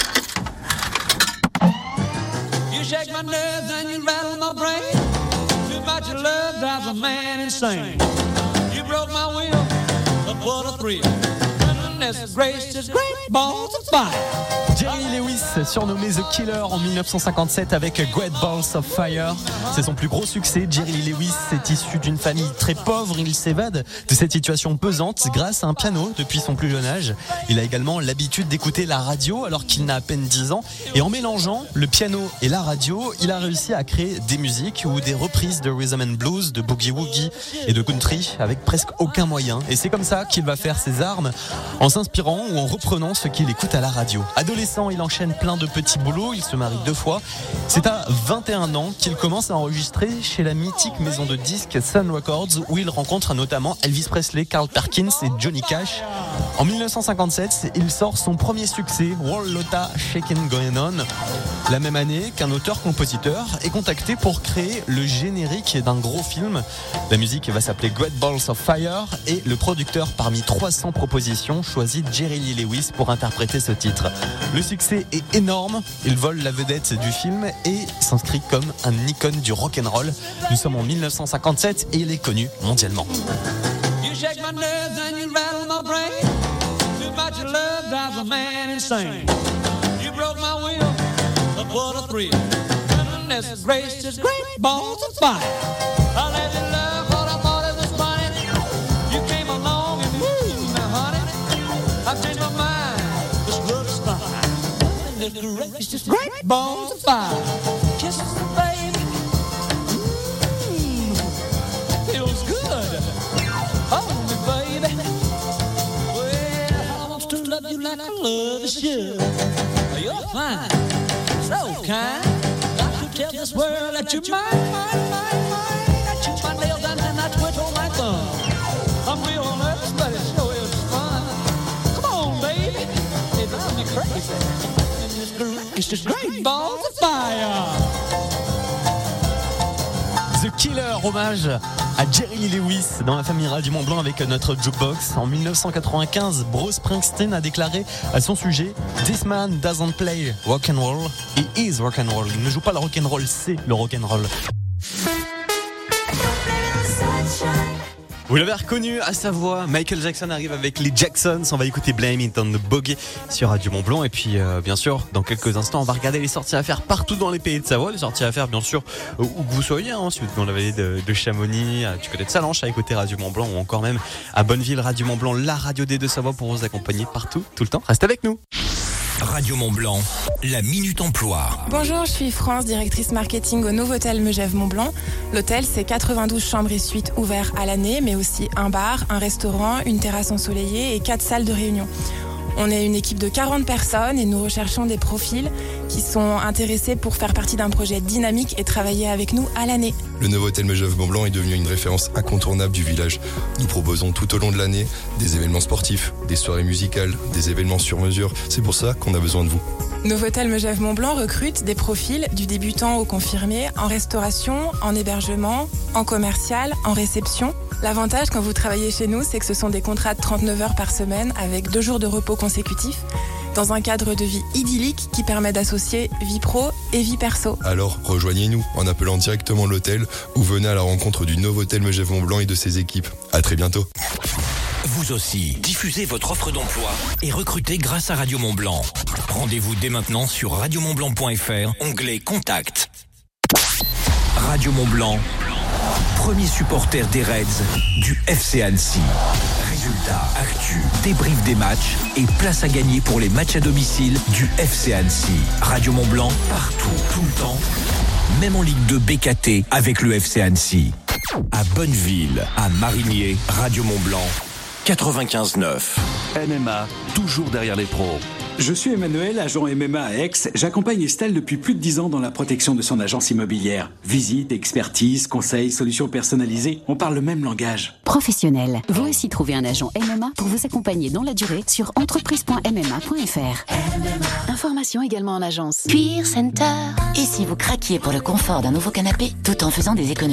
You shake my nerves and you rattle my brain. Too much of love drives a man insane. You broke my will, but what a thrill. When the Goodness gracious, great balls of fire. Jerry Lewis, surnommé The Killer en mille neuf cent cinquante-sept avec Great Balls of Fire. C'est son plus gros succès. Jerry Lewis est issu d'une famille très pauvre. Il s'évade de cette situation pesante grâce à un piano depuis son plus jeune âge. Il a également l'habitude d'écouter la radio alors qu'il n'a à peine dix ans. Et en mélangeant le piano et la radio, il a réussi à créer des musiques ou des reprises de rhythm and blues, de boogie woogie et de country avec presque aucun moyen. Et c'est comme ça qu'il va faire ses armes, en s'inspirant ou en reprenant ce qu'il écoute à la radio. Adolescent, il enchaîne plein de petits boulots, il se marie deux fois. C'est à vingt et un ans qu'il commence à enregistrer chez la mythique maison de disques Sun Records, où il rencontre notamment Elvis Presley, Carl Perkins et Johnny Cash. En mille neuf cent cinquante-sept, il sort son premier succès, Wall Lotta Shakin' Going On. La même année qu'un auteur-compositeur est contacté pour créer le générique d'un gros film. La musique va s'appeler Great Balls of Fire et le producteur, parmi trois cents propositions, choisit Jerry Lee Lewis pour interpréter ce titre. Le succès est énorme, il vole la vedette du film et s'inscrit comme un icône du rock'n'roll. Nous sommes en mille neuf cent cinquante-sept et il est connu mondialement. You shake my nerves and you rattle my brain. Too much love drives a man insane. You broke my will, but what a thrill. Goodness gracious, great balls of fire. I let you love what I thought it was funny. You came along and moved me, honey. I've changed my mind, this love is fine. Goodness gracious, great balls of fire. Kisses, baby. Mmm, feels good. Hold me, baby. Well, I want to love you like I love you should. You're fine, so kind. Got to tell this world that you're mine, mine, mine, mine. I chew my nails and then I twitch on my thumb. I'm real nervous, but it sure is fun. Come on, baby, it drives me crazy. It's just great balls of fire. The Killer, hommage à Jerry Lee Lewis dans la famille Radio Mont Blanc avec notre jukebox. En mille neuf cent quatre-vingt-quinze, Bruce Springsteen a déclaré à son sujet: This man doesn't play rock and roll, he is rock and roll. Il ne joue pas le rock and roll, c'est le rock and roll. Vous l'avez reconnu à sa voix, Michael Jackson arrive avec les Jacksons. On va écouter Blame It on the Boogie sur Radio Mont Blanc. Et puis, euh, bien sûr, dans quelques instants, on va regarder les sorties à faire partout dans les pays de Savoie. Les sorties à faire, bien sûr, où que vous soyez. Hein, si vous êtes dans la vallée de, de Chamonix, du côté de Salanches, à écouter Radio Mont Blanc, ou encore même à Bonneville, Radio Mont Blanc, la radio des Deux-Savoie pour vous accompagner partout, tout le temps. Restez avec nous. Radio Mont Blanc, la Minute Emploi. Bonjour, je suis France, directrice marketing au Novotel Megève Mont Blanc. L'hôtel, c'est quatre-vingt-douze chambres et suites ouvertes à l'année, mais aussi un bar, un restaurant, une terrasse ensoleillée et quatre salles de réunion. On est une équipe de quarante personnes et nous recherchons des profils qui sont intéressés pour faire partie d'un projet dynamique et travailler avec nous à l'année. Le Novotel Megève Mont Blanc est devenu une référence incontournable du village. Nous proposons tout au long de l'année des événements sportifs, des soirées musicales, des événements sur mesure. C'est pour ça qu'on a besoin de vous. Novotel Megève Mont Blanc recrute des profils du débutant au confirmé en restauration, en hébergement, en commercial, en réception. L'avantage quand vous travaillez chez nous, c'est que ce sont des contrats de trente-neuf heures par semaine avec deux jours de repos consécutifs dans un cadre de vie idyllique qui permet d'associer vie pro et vie perso. Alors, rejoignez-nous en appelant directement l'hôtel ou venez à la rencontre du Novotel Megève Mont Blanc et de ses équipes. À très bientôt. Vous aussi, diffusez votre offre d'emploi et recrutez grâce à Radio Mont Blanc. Rendez-vous dès maintenant sur radio mont blanc point f r, onglet Contact. Radio Mont Blanc, premier supporter des Reds du F C Annecy. Résultats, actu, débrief des matchs et place à gagner pour les matchs à domicile du F C Annecy. Radio Mont Blanc, partout, tout le temps, même en Ligue deux B K T avec le F C Annecy. À Bonneville, à Marigné, Radio Mont Blanc, quatre-vingt-quinze neuf. M M A, toujours derrière les pros. Je suis Emmanuel, agent M M A à Aix. J'accompagne Estelle depuis plus de dix ans dans la protection de son agence immobilière. Visite, expertise, conseils, solutions personnalisées, on parle le même langage. Professionnel. Vous aussi trouvez un agent M M A pour vous accompagner dans la durée sur entreprise point m m a point f r. Information également en agence. Cuir Center. Et si vous craquiez pour le confort d'un nouveau canapé tout en faisant des économies?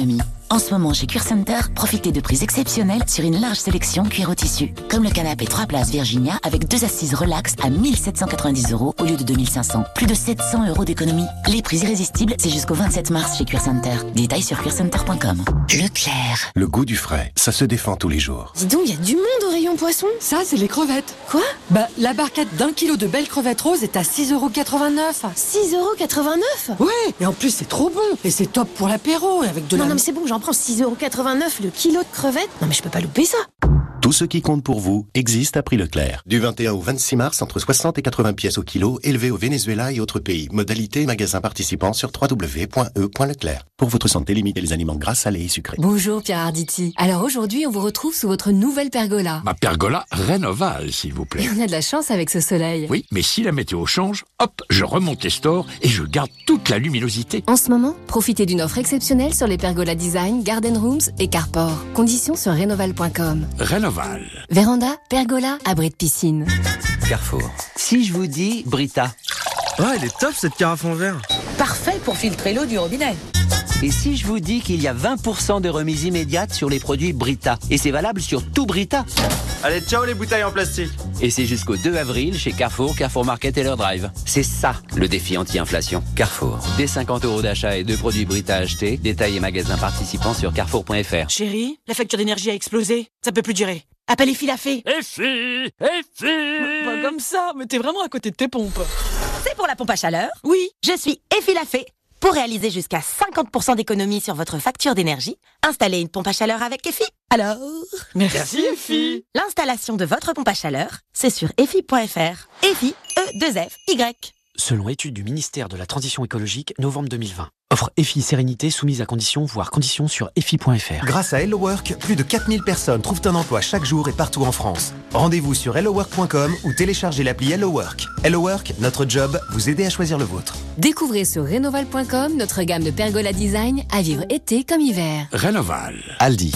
En ce moment, chez Cuir Center, profitez de prix exceptionnels sur une large sélection cuir au tissu. Comme le canapé trois places Virginia avec deux assises relax à mille sept cent quatre-vingt-dix euros au lieu de deux mille cinq cents. Plus de sept cents euros d'économie. Les prix irrésistibles, c'est jusqu'au vingt-sept mars chez Cuir Center. Détails sur cuir center point com. Leclerc. Le goût du frais, ça se défend tous les jours. Dis donc, il y a du monde au rayon poisson. Ça, c'est les crevettes. Quoi? Bah, la barquette d'un kilo de belles crevettes roses est à six euros quatre-vingt-neuf. six euros quatre-vingt-neuf? Ouais, et en plus, c'est trop bon. Et c'est top pour l'apéro, avec de non, la... Non, mais c'est bon, j'en prends six euros quatre-vingt-neuf le kilo de crevettes. Non, mais je peux pas louper ça. Tout ce qui compte pour vous existe à prix Leclerc. Du vingt et un au vingt-six mars, entre soixante et quatre-vingts pièces au kilo, élevées au Venezuela et autres pays. Modalité magasin participant sur w w w point e point leclerc. Pour votre santé, limitez les aliments gras, salés et sucrés. Bonjour Pierre Arditi. Alors aujourd'hui, on vous retrouve sous votre nouvelle pergola. Ma pergola Rénoval, s'il vous plaît. Et on a de la chance avec ce soleil. Oui, mais si la météo change, hop, je remonte les stores et je garde toute la luminosité. En ce moment, profitez d'une offre exceptionnelle sur les pergolas design, garden rooms et carport. Conditions sur rénoval point com. Rénoval. Véranda, pergola, abri de piscine. Carrefour. Si je vous dis Brita. Oh, elle est top cette carafe en verre. Parfait pour filtrer l'eau du robinet. Et si je vous dis qu'il y a vingt pour cent de remise immédiate sur les produits Brita, et c'est valable sur tout Brita. Allez, ciao les bouteilles en plastique. Et c'est jusqu'au deux avril chez Carrefour, Carrefour Market et leur Drive. C'est ça le défi anti-inflation. Carrefour. Dès cinquante euros d'achat et deux produits Brita achetés, détails et magasins participants sur carrefour point f r. Chérie, la facture d'énergie a explosé. Ça peut plus durer. Appelle Effi la fée. Effi, Effi. Pas comme ça, mais t'es vraiment à côté de tes pompes. C'est pour la pompe à chaleur? Oui. Je suis Effi la fée. Pour réaliser jusqu'à cinquante pour cent d'économie sur votre facture d'énergie, installez une pompe à chaleur avec Effi. Alors, merci Effi. L'installation de votre pompe à chaleur, c'est sur effi point f r. Effi, E deux F Y. Selon étude du ministère de la Transition écologique, novembre deux mille vingt. Offre Effi Sérénité soumise à conditions, voire conditions sur effi point f r. Grâce à Hello Work, plus de quatre mille personnes trouvent un emploi chaque jour et partout en France. Rendez-vous sur hello work point com ou téléchargez l'appli Hello Work. Hello Work, notre job, vous aider à choisir le vôtre. Découvrez sur rénoval point com notre gamme de pergola design à vivre été comme hiver. Rénoval. Aldi.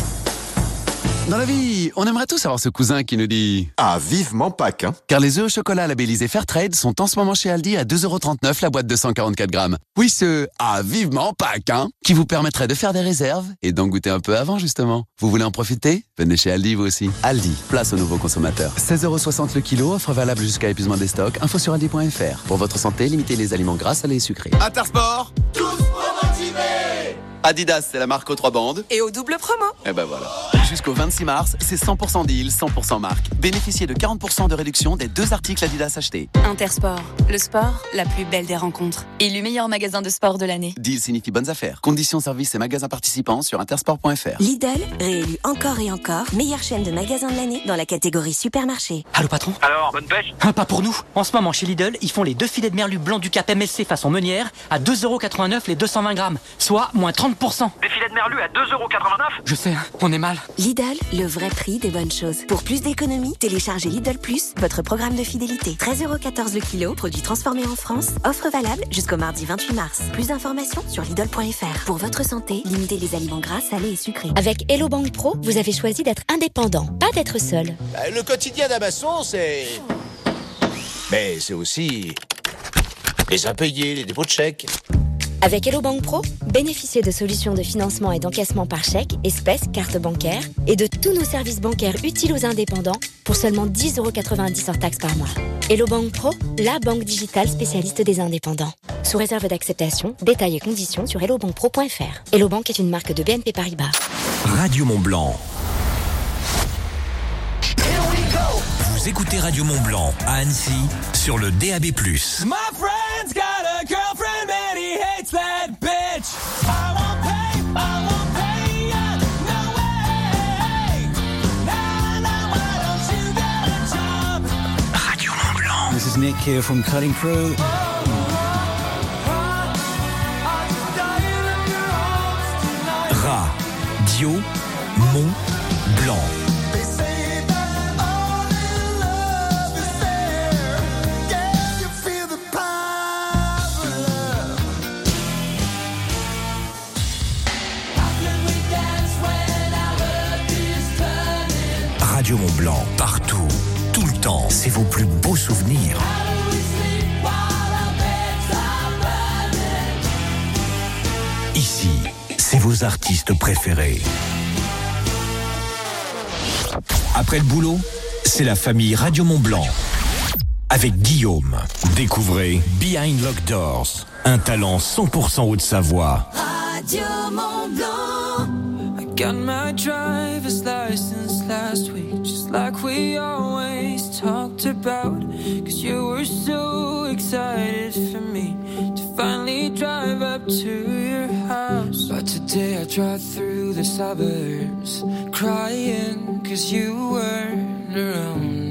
Dans la vie, on aimerait tous avoir ce cousin qui nous dit « Ah, vivement Pâques hein !» Car les œufs au chocolat labellisés Fairtrade sont en ce moment chez Aldi à deux euros trente-neuf la boîte de cent quarante-quatre grammes. Oui, ce « Ah, vivement Pâques hein !» qui vous permettrait de faire des réserves et d'en goûter un peu avant justement. Vous voulez en profiter? Venez chez Aldi vous aussi. Aldi, place aux nouveaux consommateurs. seize euros soixante le kilo, offre valable jusqu'à épuisement des stocks. Info sur aldi point f r. Pour votre santé, limitez les aliments gras, salés et sucrés. Intersport, tous pour motiver. Adidas, c'est la marque aux trois bandes. Et au double promo. Et ben voilà. Jusqu'au vingt-six mars, c'est cent pour cent deal, cent pour cent marque. Bénéficiez de quarante pour cent de réduction des deux articles Adidas achetés. Intersport, le sport, la plus belle des rencontres. Élu meilleur magasin de sport de l'année. Deal signifie bonnes affaires. Conditions, services et magasins participants sur intersport point f r. Lidl, réélu encore et encore, meilleure chaîne de magasins de l'année dans la catégorie supermarché. Allô patron? Alors, bonne pêche? Ah, pas pour nous. En ce moment chez Lidl, ils font les deux filets de merlu blanc du Cap M S C façon meunière à deux euros quatre-vingt-neuf les deux cent vingt grammes, soit moins trente pour cent. Des filets de merlu à deux euros quatre-vingt-neuf? Je sais, on est mal. Lidl, le vrai prix des bonnes choses. Pour plus d'économies, téléchargez Lidl Plus, votre programme de fidélité. treize euros quatorze le kilo, produit transformé en France. Offre valable jusqu'au mardi vingt-huit mars. Plus d'informations sur lidl point f r. Pour votre santé, limitez les aliments gras, salés et sucrés. Avec Hello Bank Pro, vous avez choisi d'être indépendant, pas d'être seul. Bah, le quotidien d'un maçon, c'est... Mais c'est aussi... les impayés, les dépôts de chèques. Avec Hello Bank Pro, bénéficiez de solutions de financement et d'encaissement par chèque, espèces, carte bancaire et de tous nos services bancaires utiles aux indépendants pour seulement dix euros quatre-vingt-dix hors taxes par mois. Hello Bank Pro, la banque digitale spécialiste des indépendants. Sous réserve d'acceptation, détails et conditions sur hello bank pro point f r. Hello Bank est une marque de B N P Paribas. Radio Mont-Blanc. Vous écoutez Radio Mont-Blanc à Annecy sur le D A B plus. My friend's got a girlfriend and he hates that bitch. I won't pay, I won't pay ya, no way. Nah, nah, why don't you get a job? Radio Mont-Blanc. This is Nick here from Cutting Crew. Radio Mont-Blanc. Radio Mont-Blanc, partout, tout le temps, c'est vos plus beaux souvenirs. Ici, c'est vos artistes préférés. Après le boulot, c'est la famille Radio Mont-Blanc. Avec Guillaume, découvrez Behind Locked Doors, un talent cent pour cent Haute-Savoie. Radio Mont-Blanc. I got my driver's license last week, just like we always talked about. Cause you were so excited for me to finally drive up to your house. But today I drove through the suburbs, crying cause you weren't around.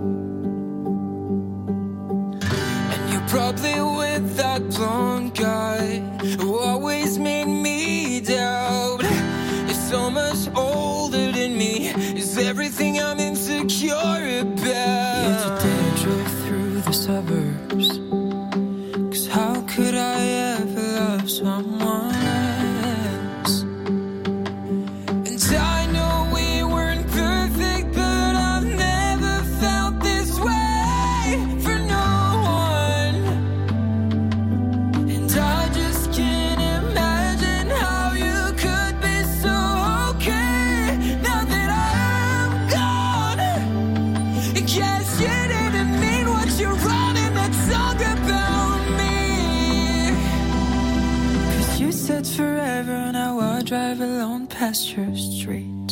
Probably with that blonde guy who always made me doubt. Is so much older than me, is everything I'm insecure about. Yeah, today I drove through the suburbs, cause how could I ever love someone else? And I know we weren't perfect, but I've never felt this way for no one. And I just can't imagine how you could be so okay now that I'm gone. Guess you didn't mean what you wrote in that song about me. Cause you said forever, now I drive alone past your street.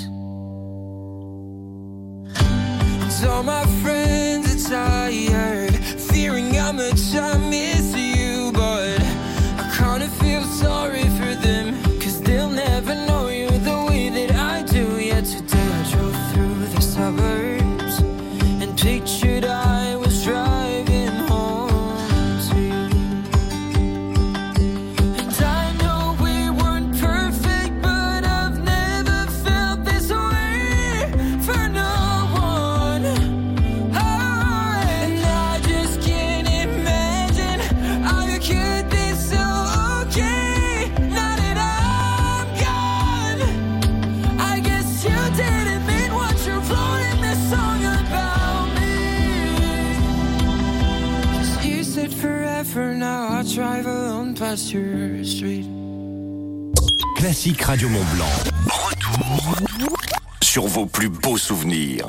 And all my friends are tired, fearing how much I miss you. But I kinda feel sorry for them, cause they'll never know you the way that I do. Yet today I drove through the suburbs and pictured I was driving home to you. And I know we weren't perfect, but I've never felt this way for no one. Oh, and I just can't imagine how you could be so okay now that I'm gone. I guess you didn't mean what you wrote in this song about me. 'Cause you said forever, now I drive alone past your street. Classique Radio Mont-Blanc. Retour sur vos plus beaux souvenirs.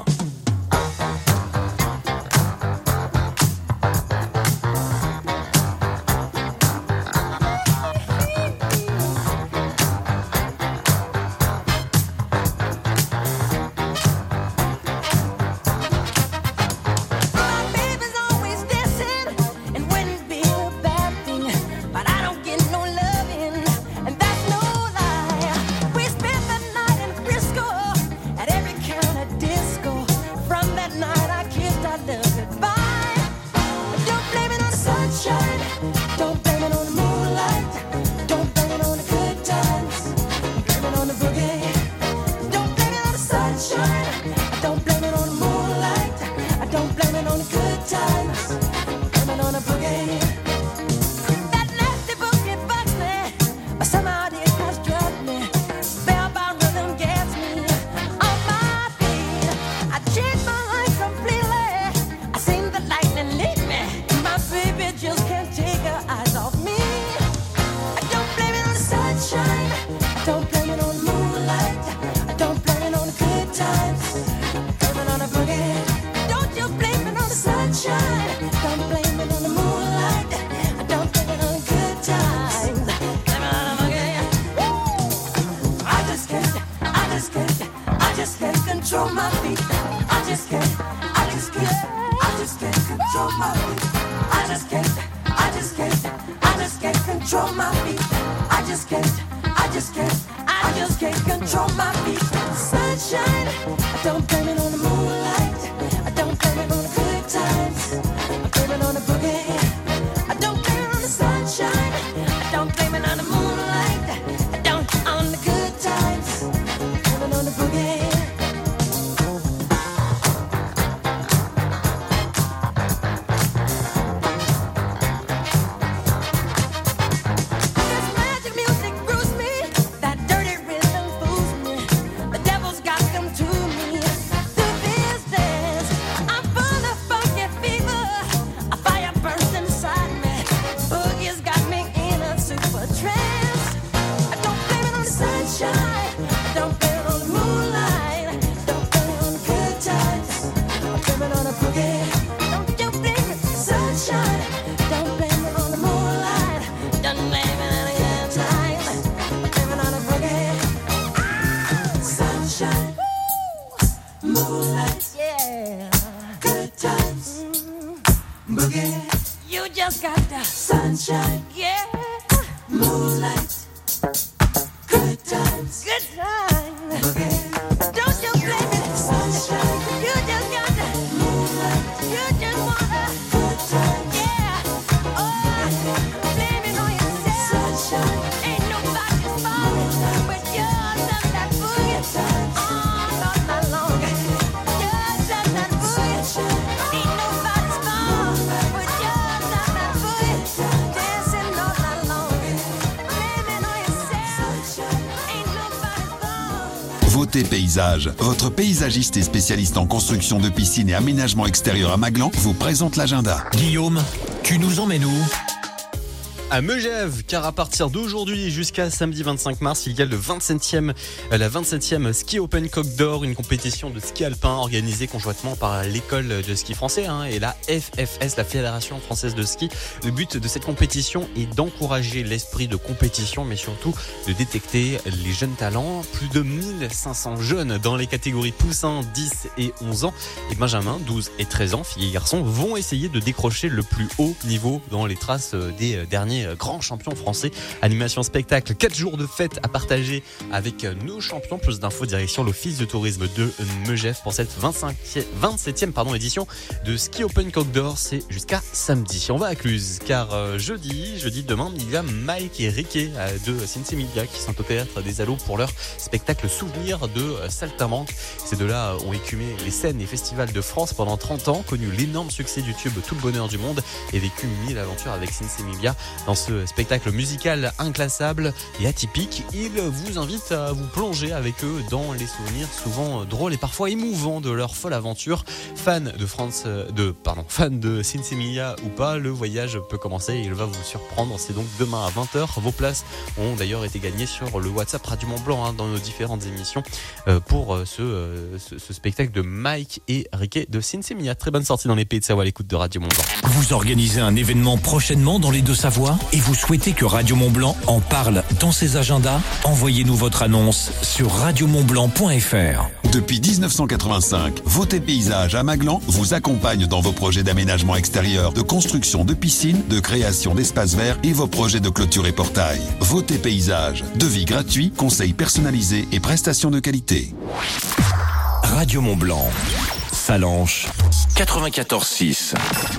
Baby's always dancing and wouldn't be a bad thing, but I don't get no loving, and that's no lie. We spent the night in Frisco at every kind of disco. From that night I kissed our love goodbye. Don't blame it on the sunshine, don't blame it on the moonlight, don't blame it on the good times, blame it on the boogie. Don't blame it on the sunshine, don't blame it on the moonlight, I don't blame it on the good times, blame it on the boogie. That nasty boogie bugs me, but somehow it has drugged me. Spellbound rhythm gets me on my feet. I changed my life completely, I seen the lightning lead me. My baby just can't take her eyes off me. I don't blame it on the sunshine, I don't blame it on the moonlight, I don't blame it on the good times, blame it on the boogie. Don't you blame it on the sunshine, don't blame it on the moonlight, I don't blame it on the good times, blame it on the boogie. Woo! I just can't, I just can't, I just can't control my feet. I just can't, I just can't, I just can't control my feet. I just can't, I just can't, I just can't control my feet. I just can't, I just can't, I just can't control my feet. Sunshine, I don't blame it on the moonlight, I don't blame it on the good times, I blame it on the boogie. I don't blame it on the sunshine, I don't blame it on the moonlight, I don't on the good times, blame it on the boogie. Moonlight, yeah. Good times, mm. Boogie. You just got the sunshine, yeah. Moonlight, good times, good times. Boogie. Don't you blame it, sunshine. You just got the moonlight. You just wanna good times, yeah. Oh, blame it on yourself. Sunshine. Ain't nobody's fault but yours and that boogie. Oh, not that long. Yours and that boogie. Ain't nobody's fault but yours and that boogie. Dancing all night long. Blame it on yourself. Ain't nobody's fault. Votez Paysage. Votre paysagiste et spécialiste en construction de piscines et aménagement extérieur à Maglan vous présente l'agenda. Guillaume, tu nous emmènes où ? À Megève, car à partir d'aujourd'hui jusqu'à samedi vingt-cinq mars, il y a le vingt-septième, la vingt-septième Ski Open Côte d'Or, une compétition de ski alpin organisée conjointement par l'école de ski français hein, et la F F S, la Fédération française de ski. Le but de cette compétition est d'encourager l'esprit de compétition, mais surtout de détecter les jeunes talents. Plus de mille cinq cents jeunes dans les catégories poussins dix et onze ans et Benjamin, douze et treize ans, filles et garçons, vont essayer de décrocher le plus haut niveau dans les traces des derniers grand champion français. Animation spectacle, quatre jours de fête à partager avec nos champions. Plus d'infos direction l'office de tourisme de Megève pour cette vingt-septième pardon, édition de Ski Open Côte d'Or. C'est jusqu'à samedi. On va à Cluse car euh, jeudi, jeudi demain, il y a Mike et Riquet euh, de Cincy-Media qui sont au théâtre des Allos pour leur spectacle souvenir de euh, Saltimbanque. Ces deux-là ont écumé les scènes et festivals de France pendant trente ans, connu l'énorme succès du tube Tout le bonheur du monde et vécu mille aventures avec Cincy-Media. Dans ce spectacle musical inclassable et atypique, ils vous invitent à vous plonger avec eux dans les souvenirs souvent drôles et parfois émouvants de leur folle aventure. Fan de France, de pardon, fan de Cincy-Media ou pas, le voyage peut commencer et il va vous surprendre. C'est donc demain à vingt heures. Vos places ont d'ailleurs été gagnées sur le WhatsApp Radio Mont Blanc hein, dans nos différentes émissions euh, pour ce, euh, ce, ce spectacle de Mike et Riquet de Cincy-Media. Très bonne sortie dans les Pays de Savoie à l'écoute de Radio Mont Blanc. Vous organisez un événement prochainement dans les Deux-Savoies et vous souhaitez que Radio Mont Blanc en parle dans ses agendas? Envoyez-nous votre annonce sur radio mont blanc point f r. Depuis dix-neuf cent quatre-vingt-cinq, Votez Paysage à Maglan vous accompagne dans vos projets d'aménagement extérieur, de construction de piscines, de création d'espaces verts et vos projets de clôture et portail. Votez Paysage. Devis gratuit, conseils personnalisés et prestations de qualité. Radio Mont Blanc, Salanches, quatre-vingt-quatorze six.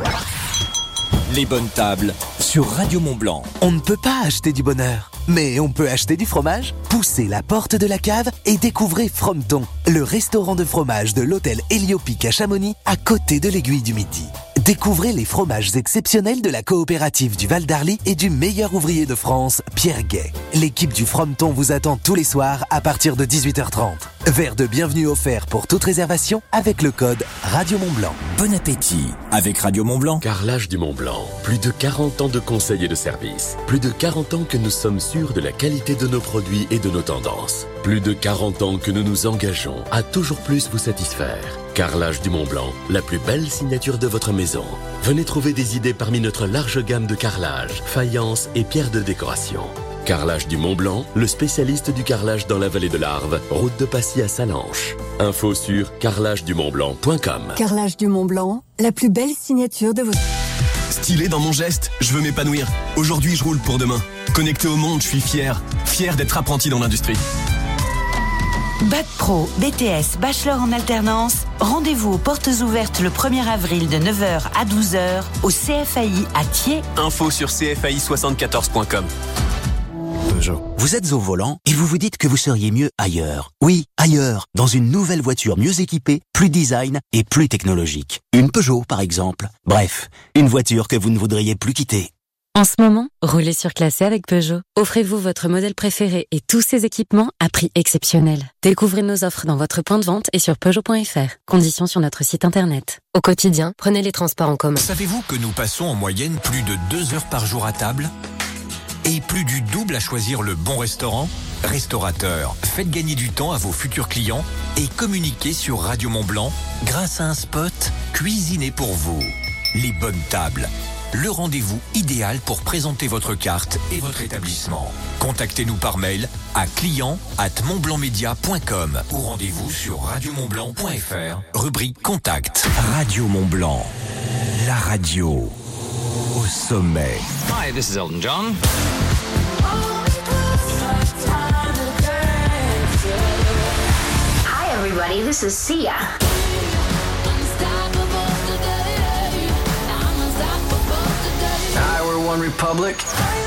Les bonnes tables sur Radio Mont Blanc. On ne peut pas acheter du bonheur, mais on peut acheter du fromage. Poussez la porte de la cave et découvrez Frometon, le restaurant de fromage de l'hôtel Héliopique à Chamonix, à côté de l'Aiguille du Midi. Découvrez les fromages exceptionnels de la coopérative du Val d'Arly et du meilleur ouvrier de France, Pierre Gay. L'équipe du Frometon vous attend tous les soirs à partir de dix-huit heures trente. Verre de bienvenue offert pour toute réservation avec le code Radio Mont Blanc. Bon appétit avec Radio Mont Blanc. Carrelage du Mont Blanc. Plus de quarante ans de conseils et de services. Plus de quarante ans que nous sommes sûrs de la qualité de nos produits et de nos tendances. Plus de quarante ans que nous nous engageons à toujours plus vous satisfaire. Carrelage du Mont Blanc, la plus belle signature de votre maison. Venez trouver des idées parmi notre large gamme de carrelage, faïence et pierres de décoration. Carrelage du Mont Blanc, le spécialiste du carrelage dans la vallée de l'Arve, route de Passy à Salanches. Info sur carrelage du mont blanc point com. Carrelage du Mont Blanc, la plus belle signature de votre... Stylé dans mon geste, je veux m'épanouir. Aujourd'hui, je roule pour demain. Connecté au monde, je suis fier. Fier d'être apprenti dans l'industrie. Bac Pro, B T S, Bachelor en alternance, rendez-vous aux portes ouvertes le premier avril de neuf heures à douze heures au C F A I à Thiers. Info sur c f a i soixante-quatorze point com. Peugeot. Vous êtes au volant et vous vous dites que vous seriez mieux ailleurs. Oui, ailleurs, dans une nouvelle voiture mieux équipée, plus design et plus technologique. Une Peugeot, par exemple. Bref, une voiture que vous ne voudriez plus quitter. En ce moment, roulez sur Classé avec Peugeot. Offrez-vous votre modèle préféré et tous ses équipements à prix exceptionnel. Découvrez nos offres dans votre point de vente et sur peugeot point f r. Conditions sur notre site internet. Au quotidien, prenez les transports en commun. Savez-vous que nous passons en moyenne plus de deux heures par jour à table ? Et plus du double à choisir le bon restaurant ? Restaurateurs, faites gagner du temps à vos futurs clients et communiquez sur Radio Mont Blanc grâce à un spot cuisiné pour vous. Les bonnes tables. le rendez-vous idéal pour présenter votre carte et votre établissement. Contactez-nous par mail à client arobase montblancmedia point com ou rendez-vous sur radio mont blanc point f r, rubrique Contact. Radio Mont Blanc, la radio au sommet. Hi, this is Elton John. Hi everybody, this is Sia. Hi, we're One Republic.